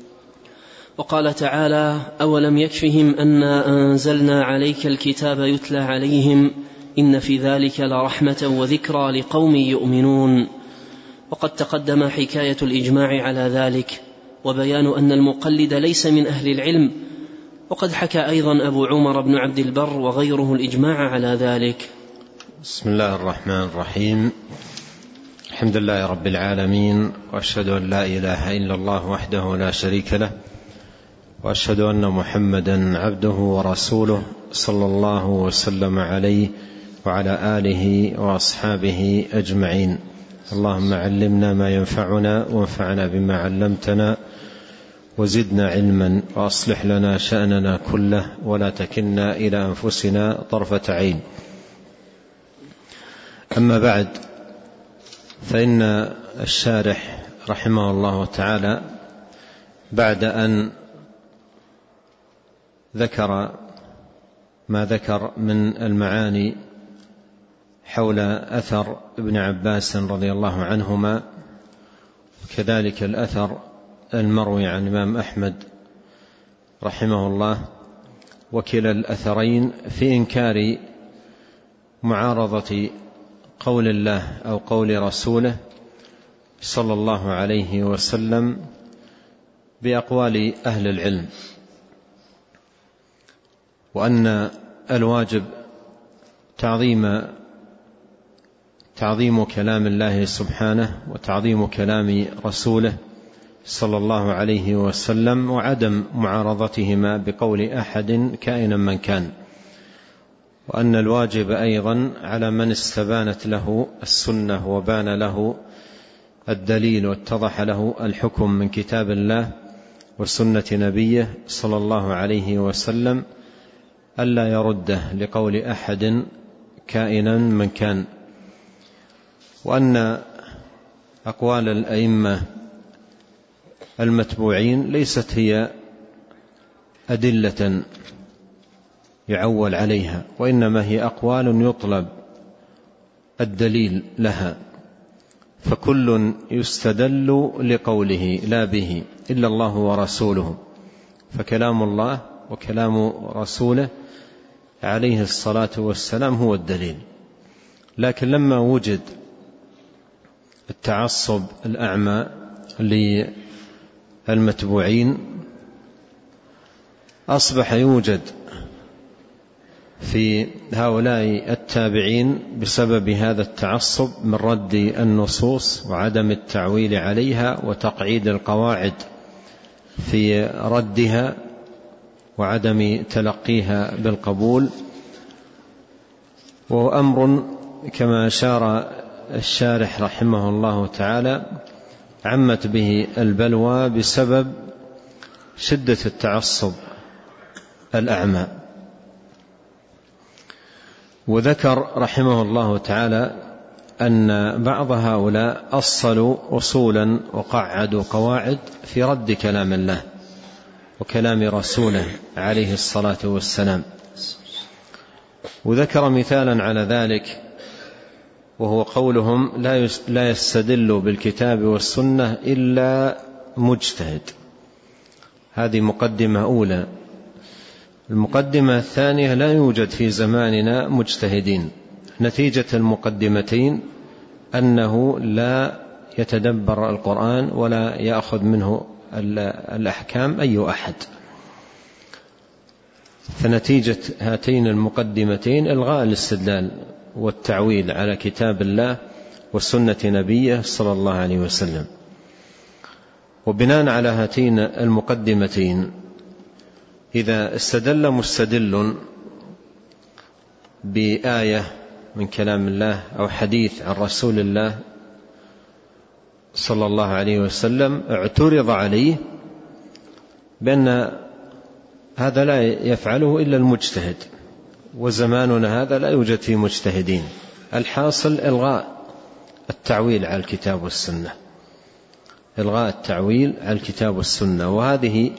وقال تعالى: أولم يكفهم أنا أنزلنا عليك الكتاب يتلى عليهم إن في ذلك لرحمة وذكرى لقوم يؤمنون. وقد تقدم حكاية الإجماع على ذلك، وبيان أن المقلد ليس من أهل العلم. وقد حكى أيضا أبو عمر بن عبد البر وغيره الإجماع على ذلك. بسم الله الرحمن الرحيم. الحمد لله رب العالمين، وأشهد أن لا إله إلا الله وحده لا شريك له، وأشهد أن محمدا عبده ورسوله، صلى الله وسلم عليه وعلى آله وأصحابه أجمعين. اللهم علمنا ما ينفعنا، وانفعنا بما علمتنا، وزدنا علما، وأصلح لنا شأننا كله، ولا تكلنا إلى أنفسنا طرفة عين. أما بعد، فإن الشارح رحمه الله تعالى بعد أن ذكر ما ذكر من المعاني حول أثر ابن عباس رضي الله عنهما، وكذلك الأثر المروي عن الإمام أحمد رحمه الله، وكلا الأثرين في إنكار معارضة قول الله أو قول رسوله صلى الله عليه وسلم بأقوال أهل العلم، وأن الواجب تعظيم تعظيم كلام الله سبحانه، وتعظيم كلام رسوله صلى الله عليه وسلم، وعدم معارضتهما بقول أحد كائنا من كان. وأن الواجب أيضا على من استبانت له السنة وبان له الدليل واتضح له الحكم من كتاب الله وسنة نبيه صلى الله عليه وسلم ألا يرده لقول أحد كائنا من كان. وأن أقوال الأئمة المتبوعين ليست هي أدلة يعول عليها، وإنما هي أقوال يطلب الدليل لها. فكل يستدل لقوله لا به إلا الله ورسوله، فكلام الله وكلام رسوله عليه الصلاة والسلام هو الدليل. لكن لما وجد التعصب الأعمى للمتبوعين أصبح يوجد في هؤلاء التابعين بسبب هذا التعصب من رد النصوص وعدم التعويل عليها وتقعيد القواعد في ردها وعدم تلقيها بالقبول. وهو أمر كما أشار الشارح رحمه الله تعالى عمت به البلوى بسبب شدة التعصب الأعمى. وذكر رحمه الله تعالى أن بعض هؤلاء أصلوا أصولا وقعدوا قواعد في رد كلام الله وكلام رسوله عليه الصلاة والسلام. وذكر مثالا على ذلك وهو قولهم لا يستدل بالكتاب والسنة إلا مجتهد. هذه مقدمة أولى. المقدمة الثانية: لا يوجد في زماننا مجتهدين. نتيجة المقدمتين أنه لا يتدبر القرآن ولا يأخذ منه الأحكام أي أحد. فنتيجة هاتين المقدمتين إلغاء الاستدلال والتعويل على كتاب الله وسنة نبيه صلى الله عليه وسلم. وبناء على هاتين المقدمتين إذا استدل مستدل بآية من كلام الله أو حديث عن رسول الله صلى الله عليه وسلم اعترض عليه بأن هذا لا يفعله إلا المجتهد، وزماننا هذا لا يوجد فيه مجتهدين. الحاصل إلغاء التعويل على الكتاب والسنة، إلغاء التعويل على الكتاب والسنة. وهذه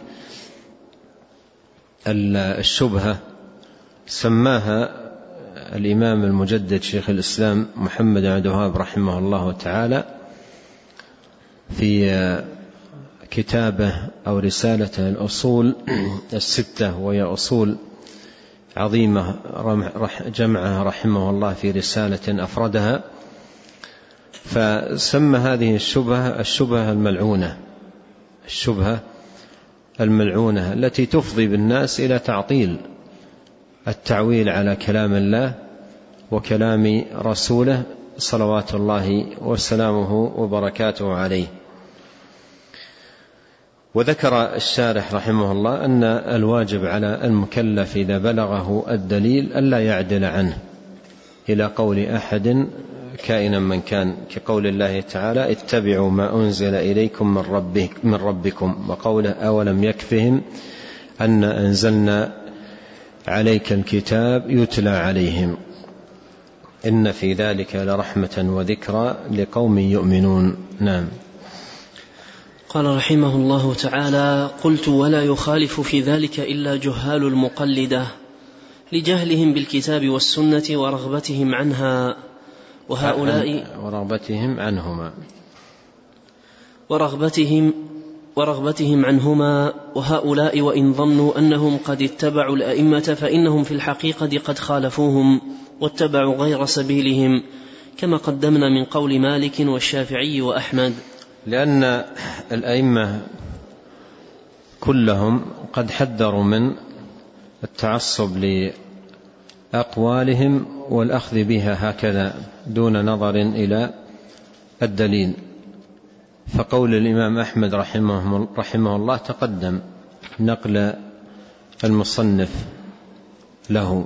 الشبهة سماها الإمام المجدد شيخ الإسلام محمد بن عبد الوهاب رحمه الله تعالى في كتابه أو رسالته الأصول الستة، وهي أصول عظيمة جمعها رحمه الله في رسالة أفردها. فسمى هذه الشبهة الشبهة الملعونة، الشبهة الملعونة التي تفضي بالناس إلى تعطيل التعويل على كلام الله وكلام رسوله صلوات الله وسلامه وبركاته عليه. وذكر الشارح رحمه الله أن الواجب على المكلف إذا بلغه الدليل ألا يعدل عنه إلى قول أحد كائنا من كان، كقول الله تعالى: اتبعوا ما أنزل إليكم من, ربك من ربكم، وقوله: أولم يكفهم أن أنزلنا عليك الكتاب يتلى عليهم إن في ذلك لرحمة وذكرى لقوم يؤمنون. نعم. قال رحمه الله تعالى: قلت: ولا يخالف في ذلك إلا جهال المقلدة لجهلهم بالكتاب والسنة ورغبتهم عنها، وهؤلاء ورغبتهم عنهما ورغبتهم ورغبتهم عنهما وهؤلاء وإن ظنوا أنهم قد اتبعوا الأئمة فإنهم في الحقيقة قد خالفوهم واتبعوا غير سبيلهم، كما قدمنا من قول مالك والشافعي وأحمد. لأن الأئمة كلهم قد حذروا من التعصب لأقوالهم والأخذ بها هكذا دون نظر إلى الدليل. فقول الإمام أحمد رحمه, رحمه الله تقدم نقل المصنف له،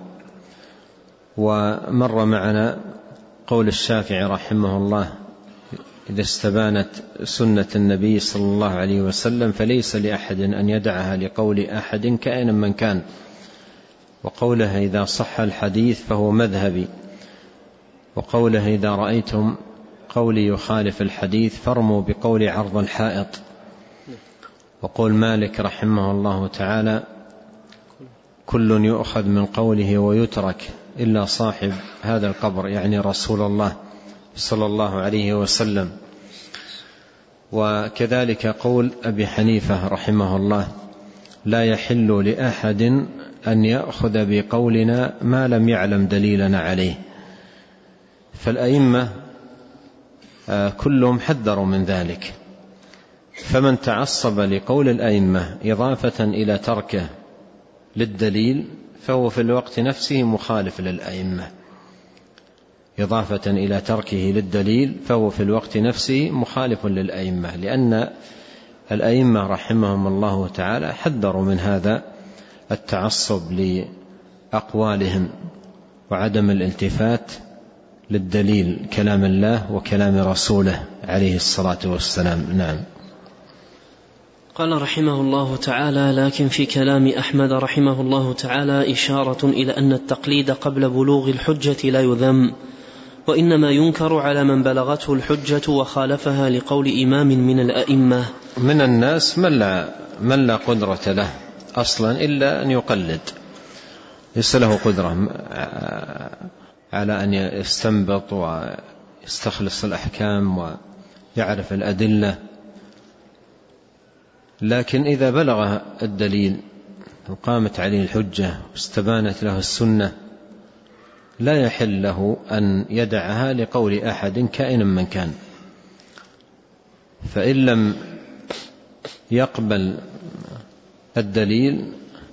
ومر معنا قول الشافعي رحمه الله: إذا استبانت سنة النبي صلى الله عليه وسلم فليس لأحد أن يدعها لقول أحد كائنا من كان، وقوله: إذا صح الحديث فهو مذهبي، وقوله: إذا رأيتم قولي يخالف الحديث فارموا بقول عرض الحائط. وقول مالك رحمه الله تعالى: كل يؤخذ من قوله ويترك إلا صاحب هذا القبر، يعني رسول الله صلى الله عليه وسلم. وكذلك قول أبي حنيفة رحمه الله: لا يحل لأحد أن يأخذ بقولنا ما لم يعلم دليلنا عليه. فالأئمة كلهم حذروا من ذلك، فمن تعصب لقول الأئمة إضافة إلى تركه للدليل فهو في الوقت نفسه مخالف للأئمة، إضافة إلى تركه للدليل فهو في الوقت نفسه مخالف للأئمة، لأن الأئمة رحمهم الله تعالى حذروا من هذا التعصب لأقوالهم وعدم الالتفات للدليل، كلام الله وكلام رسوله عليه الصلاة والسلام. نعم. قال رحمه الله تعالى: لكن في كلام أحمد رحمه الله تعالى إشارة إلى أن التقليد قبل بلوغ الحجة لا يذم، وإنما ينكر على من بلغته الحجة وخالفها لقول إمام من الأئمة. من الناس من لا, من لا قدرة له أصلا إلا أن يقلد، ليس له قدرة على أن يستنبط ويستخلص الأحكام ويعرف الأدلة، لكن إذا بلغ الدليل وقامت عليه الحجة واستبانت له السنة لا يحل له أن يدعها لقول أحد كائنا من كان. فإن لم يقبل الدليل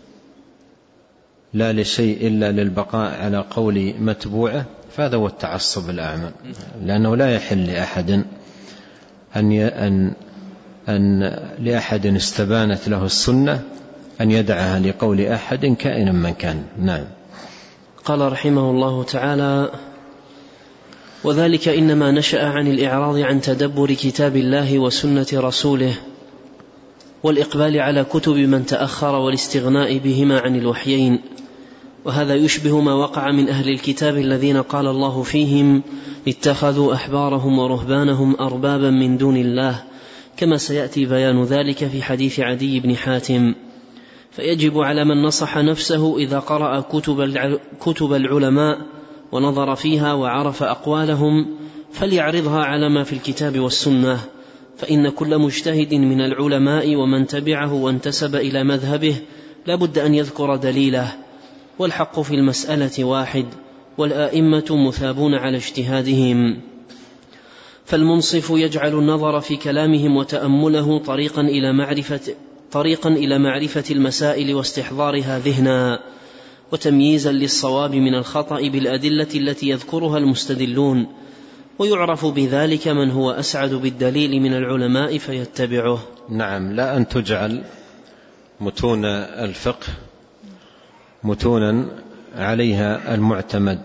لا لشيء إلا للبقاء على قول متبوعه فهذا هو التعصب الأعمى، لأنه لا يحل لأحد أن أن أن لأحد استبانت له السنة أن يدعها لقول أحد كائنا من كان. نعم. قال رحمه الله تعالى: وذلك إنما نشأ عن الإعراض عن تدبر كتاب الله وسنة رسوله والإقبال على كتب من تأخر والاستغناء بهما عن الوحيين، وهذا يشبه ما وقع من أهل الكتاب الذين قال الله فيهم: اتخذوا أحبارهم ورهبانهم أربابا من دون الله، كما سيأتي بيان ذلك في حديث عدي بن حاتم. فيجب على من نصح نفسه إذا قرأ كتب العلماء ونظر فيها وعرف أقوالهم فليعرضها على ما في الكتاب والسنة، فإن كل مجتهد من العلماء ومن تبعه وانتسب إلى مذهبه لابد أن يذكر دليله، والحق في المسألة واحد، والآئمة مثابون على اجتهادهم. فالمنصف يجعل النظر في كلامهم وتأمله طريقا إلى معرفة طريقا إلى معرفة المسائل واستحضارها ذهنا، وتمييزا للصواب من الخطأ بالأدلة التي يذكرها المستدلون، ويعرف بذلك من هو أسعد بالدليل من العلماء فيتبعه. نعم. لا أن تجعل متون الفقه متونا عليها المعتمد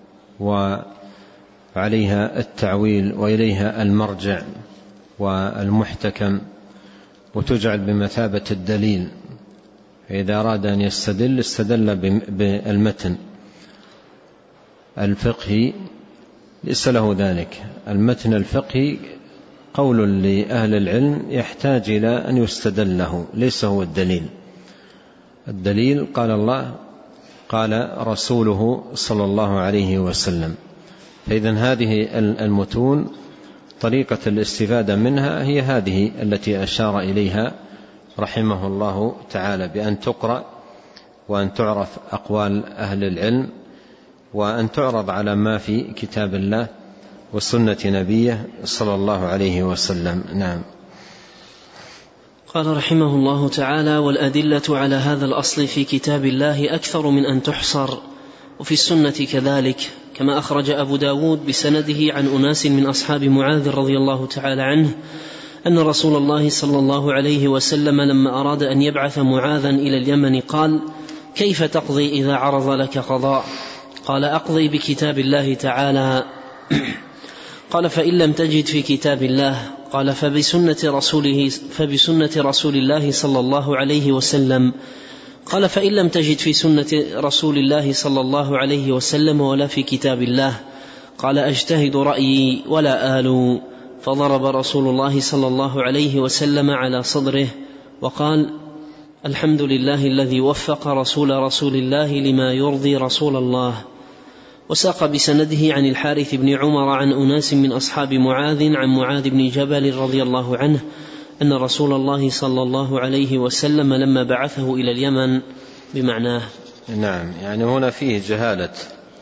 وعليها التعويل وإليها المرجع والمحتكم، وتجعل بمثابة الدليل، فإذا أراد أن يستدل استدل بالمتن الفقهي، ليس له ذلك. المتن الفقهي قول لأهل العلم يحتاج إلى أن يستدل له، ليس هو الدليل. الدليل قال الله قال رسوله صلى الله عليه وسلم. فإذن هذه المتون طريقة الاستفادة منها هي هذه التي أشار إليها رحمه الله تعالى، بأن تقرأ وأن تعرف أقوال أهل العلم وأن تعرض على ما في كتاب الله وسنة نبيه صلى الله عليه وسلم. نعم. قال رحمه الله تعالى: والأدلة على هذا الأصل في كتاب الله أكثر من أن تحصر، وفي السنة كذلك، كما أخرج أبو داود بسنده عن أناس من أصحاب معاذ رضي الله تعالى عنه أن رسول الله صلى الله عليه وسلم لما أراد أن يبعث معاذا إلى اليمن قال: كيف تقضي إذا عرض لك قضاء؟ قال: أقضي بكتاب الله تعالى. قال: فإن لم تجد في كتاب الله؟ قال: فبسنة رسوله فبسنة رسول الله صلى الله عليه وسلم. قال: فإن لم تجد في سنة رسول الله صلى الله عليه وسلم ولا في كتاب الله؟ قال: أجتهد رأيي ولا آل. فضرب رسول الله صلى الله عليه وسلم على صدره وقال: الحمد لله الذي وفق رسول رسول الله لما يرضي رسول الله. وساق بسنده عن الحارث بن عمر عن أناس من أصحاب معاذ عن معاذ بن جبل رضي الله عنه أن رسول الله صلى الله عليه وسلم لما بعثه إلى اليمن بمعناه. نعم، يعني هنا فيه جهالة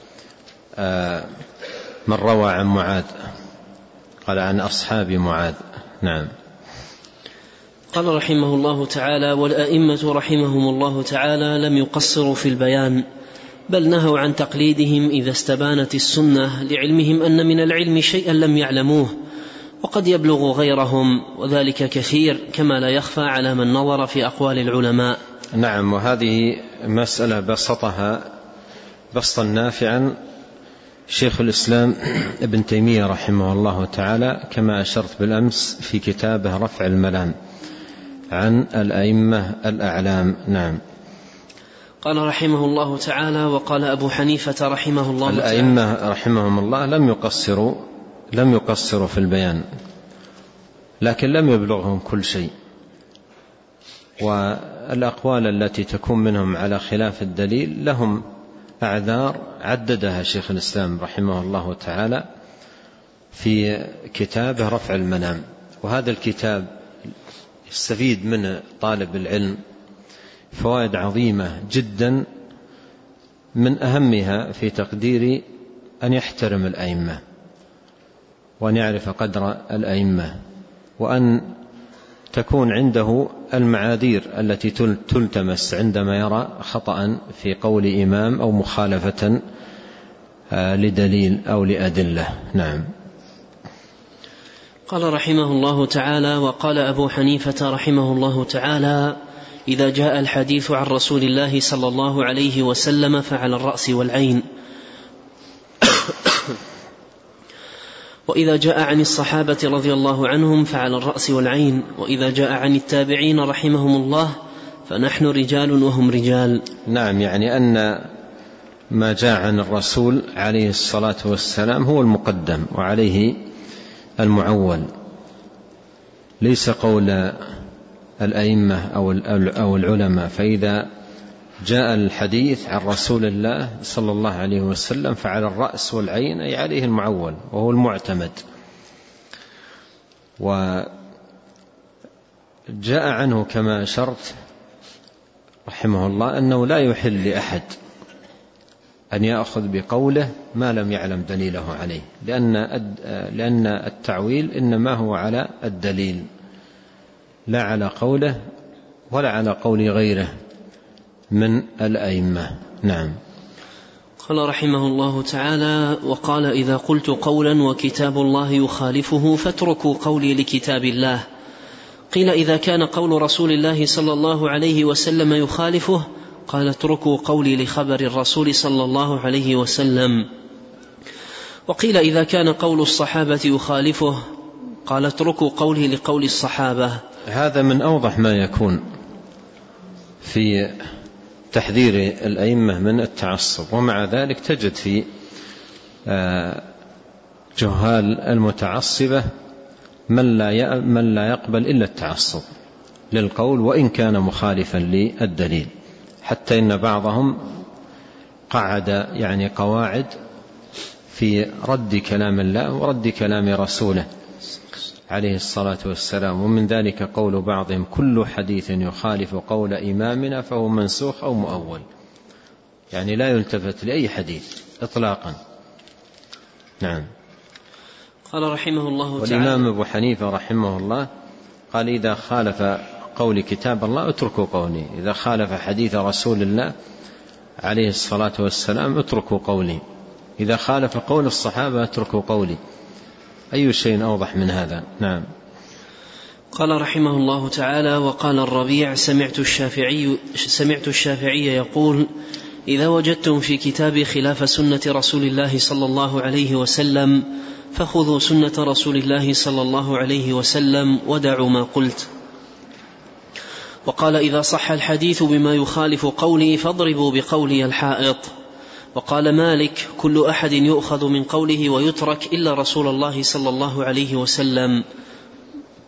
من روى عن معاذ، قال عن أصحاب معاذ. نعم. قال رحمه الله تعالى: والأئمة رحمهم الله تعالى لم يقصروا في البيان، بل نهوا عن تقليدهم إذا استبانت السنة، لعلمهم أن من العلم شيئا لم يعلموه وقد يبلغ غيرهم، وذلك كثير كما لا يخفى على من نظر في أقوال العلماء. نعم، وهذه مسألة بسطها بسطا نافعا شيخ الإسلام ابن تيمية رحمه الله تعالى، كما أشرت بالأمس في كتابه رفع الملام عن الأئمة الأعلام. نعم. قال رحمه الله تعالى: وقال أبو حنيفة رحمه الله تعالى: الأئمة رحمهم الله لم يقصروا لم يقصروا في البيان، لكن لم يبلغهم كل شيء، والأقوال التي تكون منهم على خلاف الدليل لهم أعذار عددها شيخ الإسلام رحمه الله تعالى في كتابه رفع الملام. وهذا الكتاب يستفيد من طالب العلم فوائد عظيمة جدا، من أهمها في تقدير أن يحترم الأئمة وأن يعرف قدر الأئمة، وأن تكون عنده المعاذير التي تلتمس عندما يرى خطأ في قول إمام أو مخالفة لدليل أو لأدلة. نعم. قال رحمه الله تعالى: وقال أبو حنيفة رحمه الله تعالى: إذا جاء الحديث عن رسول الله صلى الله عليه وسلم فعلى الرأس والعين، وإذا جاء عن الصحابة رضي الله عنهم فعلى الرأس والعين، وإذا جاء عن التابعين رحمهم الله فنحن رجال وهم رجال. نعم، يعني أن ما جاء عن الرسول عليه الصلاة والسلام هو المقدم وعليه المعول، ليس قول الأئمة أو العلماء. فإذا جاء الحديث عن رسول الله صلى الله عليه وسلم فعلى الرأس والعين، أي عليه المعول وهو المعتمد. وجاء عنه كما أشرت رحمه الله أنه لا يحل لأحد أن يأخذ بقوله ما لم يعلم دليله عليه، لأن لأن التعويل إنما هو على الدليل لا على قوله ولا على قول غيره من الأئمة. نعم. قال رحمه الله تعالى: وقال: إذا قلت قولا وكتاب الله يخالفه فاتركوا قولي لكتاب الله. قيل: إذا كان قول رسول الله صلى الله عليه وسلم يخالفه؟ قال: اتركوا قولي لخبر الرسول صلى الله عليه وسلم. وقيل: إذا كان قول الصحابة يخالفه؟ قال: اتركوا قولي لقول الصحابة. هذا من أوضح ما يكون في تحذير الأئمة من التعصب، ومع ذلك تجد في جهال المتعصبة من لا من لا يقبل إلا التعصب للقول وإن كان مخالفا للدليل، حتى إن بعضهم قعد يعني قواعد في رد كلام الله ورد كلام رسوله عليه الصلاة والسلام. ومن ذلك قول بعضهم: كل حديث يخالف قول إمامنا فهو منسوخ أو مؤول، يعني لا يلتفت لأي حديث إطلاقا. نعم. قال رحمه الله تعالى: والإمام أبو حنيفة رحمه الله قال: إذا خالف قول كتاب الله اتركوا قولي، إذا خالف حديث رسول الله عليه الصلاة والسلام اتركوا قولي، إذا خالف قول الصحابة اتركوا قولي. أي شيء أوضح من هذا؟ نعم. قال رحمه الله تعالى: وقال الربيع: سمعت الشافعي, سمعت الشافعي يقول: إذا وجدتم في كتاب خلاف سنة رسول الله صلى الله عليه وسلم فخذوا سنة رسول الله صلى الله عليه وسلم ودعوا ما قلت. وقال: إذا صح الحديث بما يخالف قولي فاضربوا بقولي الحائط. وقال مالك: كل أحد يؤخذ من قوله ويترك إلا رسول الله صلى الله عليه وسلم،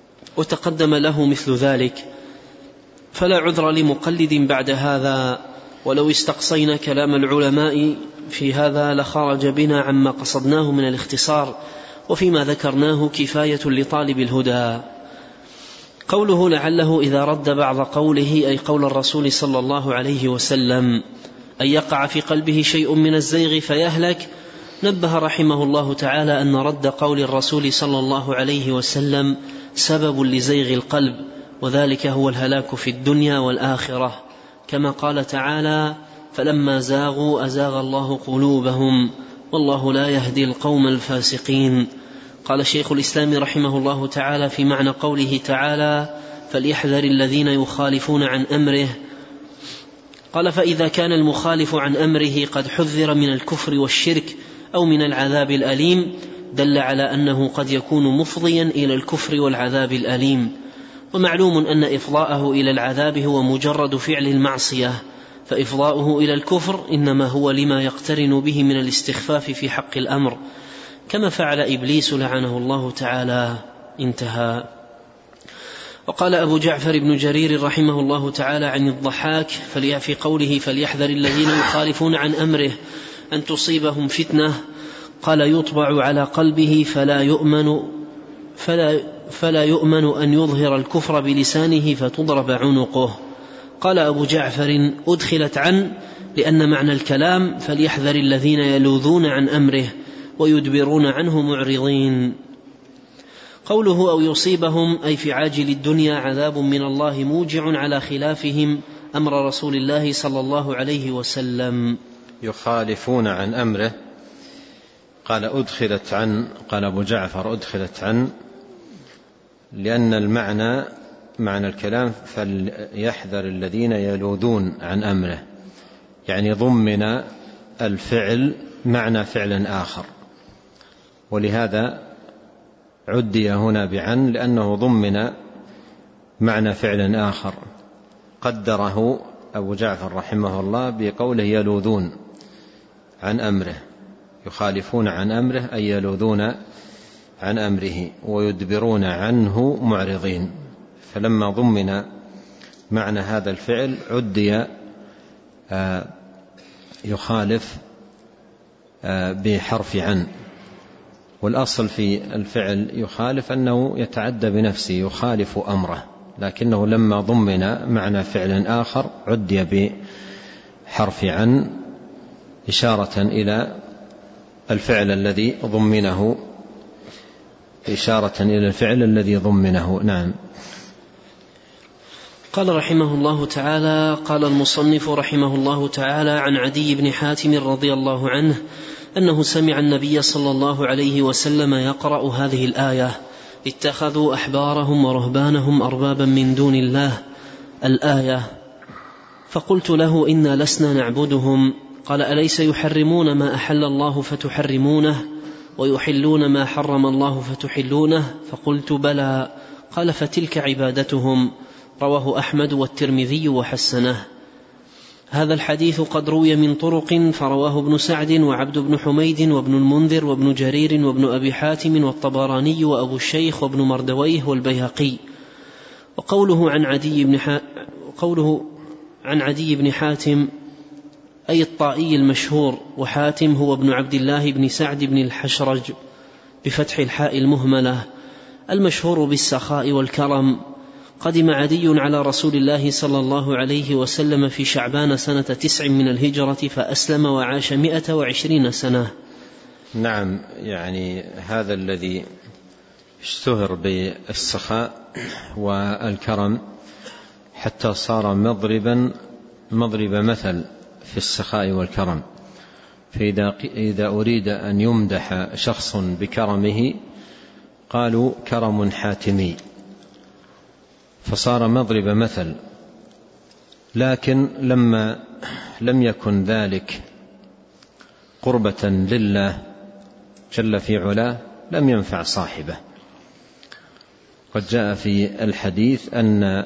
وتقدم له مثل ذلك، فلا عذر لمقلد بعد هذا. ولو استقصينا كلام العلماء في هذا لخرج بنا عما قصدناه من الاختصار، وفيما ذكرناه كفاية لطالب الهدى. قوله لعله إذا رد بعض قوله أي قول الرسول صلى الله عليه وسلم أن يقع في قلبه شيء من الزيغ فيهلك، نبه رحمه الله تعالى أن رد قول الرسول صلى الله عليه وسلم سبب لزيغ القلب، وذلك هو الهلاك في الدنيا والآخرة، كما قال تعالى فلما زاغوا أزاغ الله قلوبهم والله لا يهدي القوم الفاسقين. قال شيخ الإسلام رحمه الله تعالى في معنى قوله تعالى فليحذر الذين يخالفون عن أمره، قال فإذا كان المخالف عن أمره قد حذر من الكفر والشرك أو من العذاب الأليم دل على أنه قد يكون مفضيا إلى الكفر والعذاب الأليم. ومعلوم أن إفضاءه إلى العذاب هو مجرد فعل المعصية، فإفضاؤه إلى الكفر إنما هو لما يقترن به من الاستخفاف في حق الأمر، كما فعل إبليس لعنه الله تعالى. انتهى. وقال أبو جعفر بن جرير رحمه الله تعالى عن الضحاك في قوله فليحذر الذين يخالفون عن أمره أن تصيبهم فتنة، قال يطبع على قلبه فلا يؤمن, فلا, فلا يؤمن أن يظهر الكفر بلسانه فتضرب عنقه. قال أبو جعفر أدخلت عن لأن معنى الكلام فليحذر الذين يلوذون عن أمره ويدبرون عنه معرضين. قوله أو يصيبهم أي في عاجل الدنيا عذاب من الله موجع على خلافهم أمر رسول الله صلى الله عليه وسلم. يخالفون عن أمره، قال أدخلت عن، قال أبو جعفر أدخلت عن لأن المعنى معنى الكلام فليحذر الذين يلوذون عن أمره، يعني ضمن الفعل معنى فعل آخر، ولهذا عدي هنا بعن لأنه ضمن معنى فعل آخر قدره أبو جعفر رحمه الله بقوله يلوذون عن أمره، يخالفون عن أمره أي يلوذون عن أمره ويدبرون عنه معرضين، فلما ضمن معنى هذا الفعل عدي يخالف بحرف عن. والأصل في الفعل يخالف أنه يتعدى بنفسه يخالف أمره، لكنه لما ضمن معنى فعل آخر عدي بحرف عن إشارة إلى الفعل الذي ضمنه إشارة إلى الفعل الذي ضمنه. نعم. قال رحمه الله تعالى قال المصنف رحمه الله تعالى عن عدي بن حاتم رضي الله عنه أنه سمع النبي صلى الله عليه وسلم يقرأ هذه الآية اتخذوا أحبارهم ورهبانهم أربابا من دون الله الآية، فقلت له إنا لسنا نعبدهم، قال أليس يحرمون ما أحل الله فتحرمونه ويحلون ما حرم الله فتحلونه؟ فقلت بلى، قال فتلك عبادتهم. رواه أحمد والترمذي وحسنه. هذا الحديث قد روي من طرق، فرواه ابن سعد وعبد بن حميد وابن المنذر وابن جرير وابن أبي حاتم والطبراني وأبو الشيخ وابن مردويه والبيهقي. وقوله عن عدي بن ح... قوله عن عدي بن حاتم أي الطائي المشهور، وحاتم هو ابن عبد الله بن سعد بن الحشرج بفتح الحاء المهملة المشهور بالسخاء والكرم. قدم عدي على رسول الله صلى الله عليه وسلم في شعبان سنة تسع من الهجرة فأسلم وعاش مئة وعشرين سنة. نعم، يعني هذا الذي اشتهر بالسخاء والكرم حتى صار مضربا مضرب مثل في السخاء والكرم، فإذا إذا أريد أن يمدح شخص بكرمه قالوا كرم حاتمي، فصار مضرب مثل. لكن لما لم يكن ذلك قربة لله جل في علاه لم ينفع صاحبه. قد جاء في الحديث أن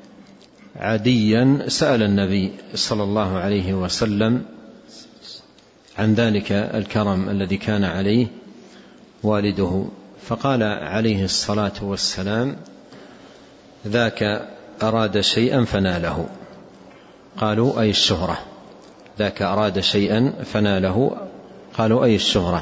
عديا سأل النبي صلى الله عليه وسلم عن ذلك الكرم الذي كان عليه والده، فقال عليه الصلاة والسلام ذاك أراد شيئا فناله. قالوا أي الشهرة، ذاك أراد شيئا فناله، قالوا أي الشهرة.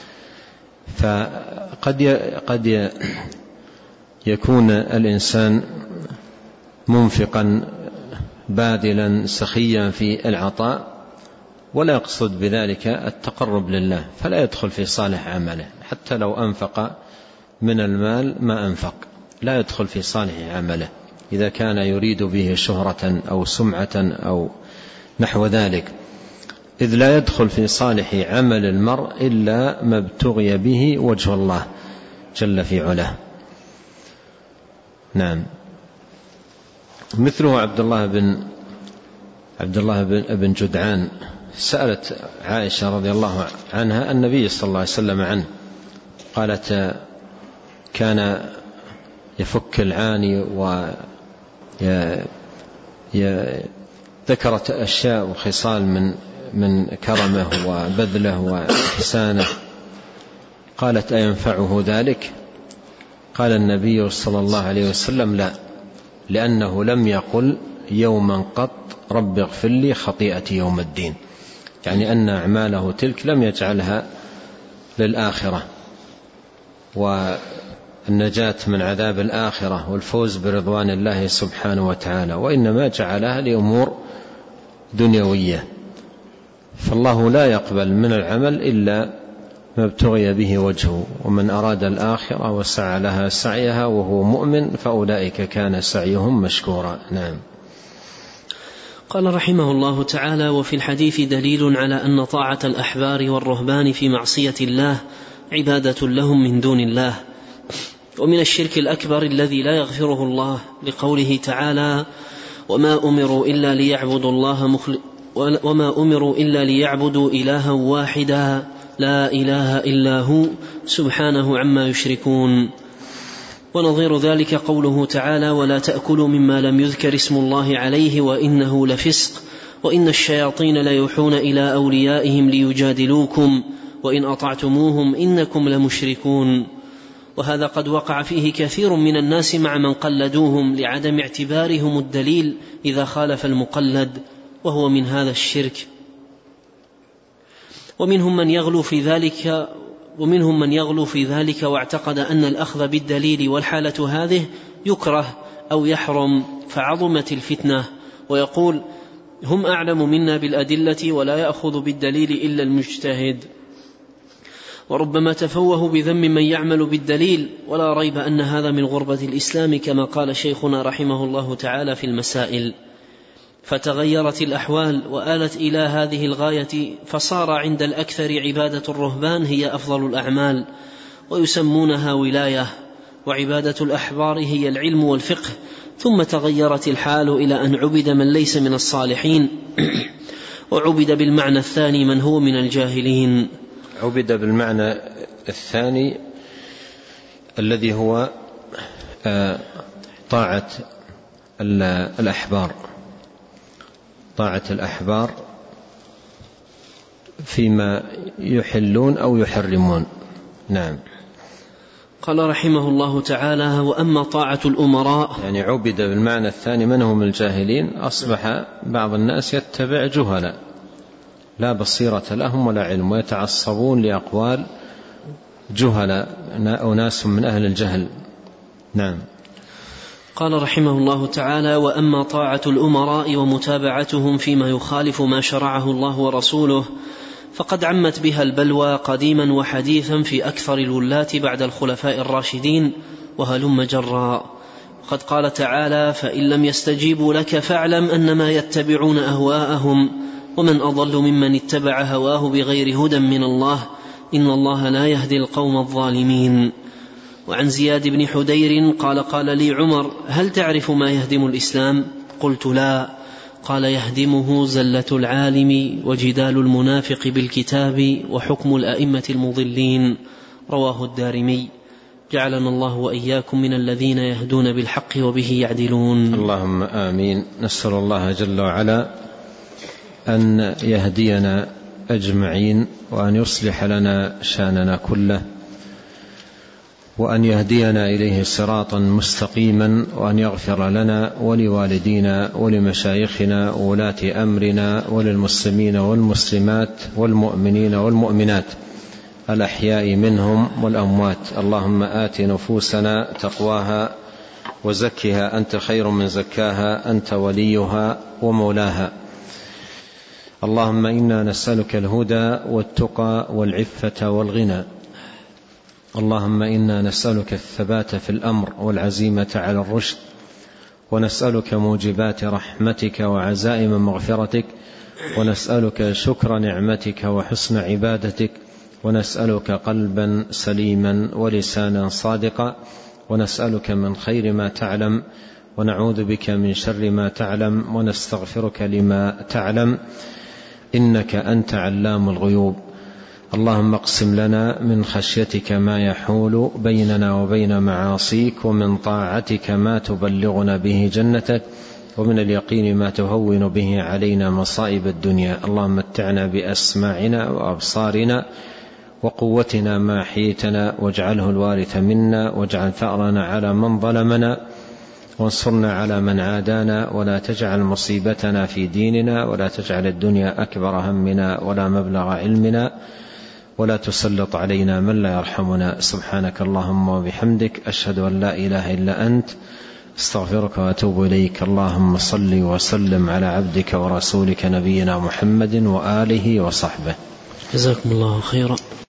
فقد قد يكون الإنسان منفقا باذلا سخيا في العطاء ولا يقصد بذلك التقرب لله، فلا يدخل في صالح عمله، حتى لو أنفق من المال ما أنفق لا يدخل في صالح عمله إذا كان يريد به شهرة أو سمعة أو نحو ذلك، إذ لا يدخل في صالح عمل المرء إلا ما ابتغي به وجه الله جل في علاه. نعم. مثله عبد الله بن عبد الله بن جدعان، سألت عائشة رضي الله عنها النبي صلى الله عليه وسلم عنه، قالت كان يفك العاني وذكرت أشياء وخصال من من كرمه وبذله وإحسانه، قالت أينفعه ذلك؟ قال النبي صلى الله عليه وسلم لا، لأنه لم يقل يوما قط رب اغفر لي خطيئتي يوم الدين، يعني أن أعماله تلك لم يجعلها للآخرة والنجاة من عذاب الآخرة والفوز برضوان الله سبحانه وتعالى، وإنما جعلها لأمور دنيوية. فالله لا يقبل من العمل إلا ما ابتغي به وجهه، ومن أراد الآخرة وسعى لها سعيها وهو مؤمن فأولئك كان سعيهم مشكورا. نعم. قال رحمه الله تعالى: وفي الحديث دليل على أن طاعة الأحبار والرهبان في معصية الله عبادة لهم من دون الله، ومن الشرك الأكبر الذي لا يغفره الله، لقوله تعالى: وما أمروا إلا ليعبدوا الله مخل... وما أمروا إلا ليعبدوا إلها واحدا لا إله إلا هو سبحانه عما يشركون. ونظير ذلك قوله تعالى: ولا تأكلوا مما لم يذكر اسم الله عليه وإنه لفسق وإن الشياطين ليوحون إلى أوليائهم ليجادلوكم وإن أطعتموهم إنكم لمشركون. وهذا قد وقع فيه كثير من الناس مع من قلدوهم لعدم اعتبارهم الدليل إذا خالف المقلد، وهو من هذا الشرك. ومنهم من يغلو في ذلك ومنهم من يغلو في ذلك واعتقد أن الأخذ بالدليل والحالة هذه يكره أو يحرم، فعظمت الفتنة، ويقول: هم أعلم منا بالأدلة ولا يأخذ بالدليل إلا المجتهد. وربما تفوه بذم من يعمل بالدليل، ولا ريب أن هذا من غربة الإسلام كما قال شيخنا رحمه الله تعالى في المسائل. فتغيرت الأحوال وآلت إلى هذه الغاية، فصار عند الأكثر عبادة الرهبان هي أفضل الأعمال ويسمونها ولاية، وعبادة الأحبار هي العلم والفقه. ثم تغيرت الحال إلى أن عبد من ليس من الصالحين وعبد بالمعنى الثاني من هو من الجاهلين. عبد بالمعنى الثاني الذي هو طاعة الأحبار، طاعة الأحبار فيما يحلون أو يحرمون. نعم. قال رحمه الله تعالى: وأما طاعة الأمراء، يعني عبد بالمعنى الثاني من هم الجاهلين، أصبح بعض الناس يتبع جهلا لا بصيرة لهم ولا علم، ويتعصبون لأقوال جهلا أو ناس من أهل الجهل. نعم. قال رحمه الله تعالى: وأما طاعة الأمراء ومتابعتهم فيما يخالف ما شرعه الله ورسوله فقد عمت بها البلوى قديما وحديثا في أكثر الولاة بعد الخلفاء الراشدين وهلم جرا. قد قال تعالى: فإن لم يستجيبوا لك فاعلم أنما يتبعون أهواءهم ومن أضل ممن اتبع هواه بغير هدى من الله إن الله لا يهدي القوم الظالمين. وعن زياد بن حدير قال: قال لي عمر: هل تعرف ما يهدم الإسلام؟ قلت: لا. قال: يهدمه زلة العالم وجدال المنافق بالكتاب وحكم الأئمة المضلين. رواه الدارمي. جعلنا الله وإياكم من الذين يهدون بالحق وبه يعدلون. اللهم آمين. نسأل الله جل وعلا أن يهدينا أجمعين وأن يصلح لنا شأننا كله، وأن يهدينا إليه صراطا مستقيما، وأن يغفر لنا ولوالدينا ولمشايخنا وولاة أمرنا وللمسلمين والمسلمات والمؤمنين والمؤمنات الأحياء منهم والأموات. اللهم آت نفوسنا تقواها وزكها أنت خير من زكاها، أنت وليها ومولاها. اللهم إنا نسألك الهدى والتقى والعفة والغنى. اللهم إنا نسألك الثبات في الأمر والعزيمة على الرشد، ونسألك موجبات رحمتك وعزائم مغفرتك، ونسألك شكر نعمتك وحسن عبادتك، ونسألك قلبا سليما ولسانا صادقا، ونسألك من خير ما تعلم، ونعوذ بك من شر ما تعلم، ونستغفرك لما تعلم، إنك أنت علام الغيوب. اللهم اقسم لنا من خشيتك ما يحول بيننا وبين معاصيك، ومن طاعتك ما تبلغنا به جنتك، ومن اليقين ما تهون به علينا مصائب الدنيا. اللهم متعنا بأسماعنا وأبصارنا وقوتنا ما أحييتنا، واجعله الوارث منا، واجعل ثأرنا على من ظلمنا، وانصرنا على من عادانا، ولا تجعل مصيبتنا في ديننا، ولا تجعل الدنيا أكبر همنا ولا مبلغ علمنا، ولا تسلط علينا من لا يرحمنا. سبحانك اللهم وبحمدك، أشهد أن لا إله إلا أنت، استغفرك وأتوب إليك. اللهم صل وسلم على عبدك ورسولك نبينا محمد وآله وصحبه. جزاكم الله خيرا.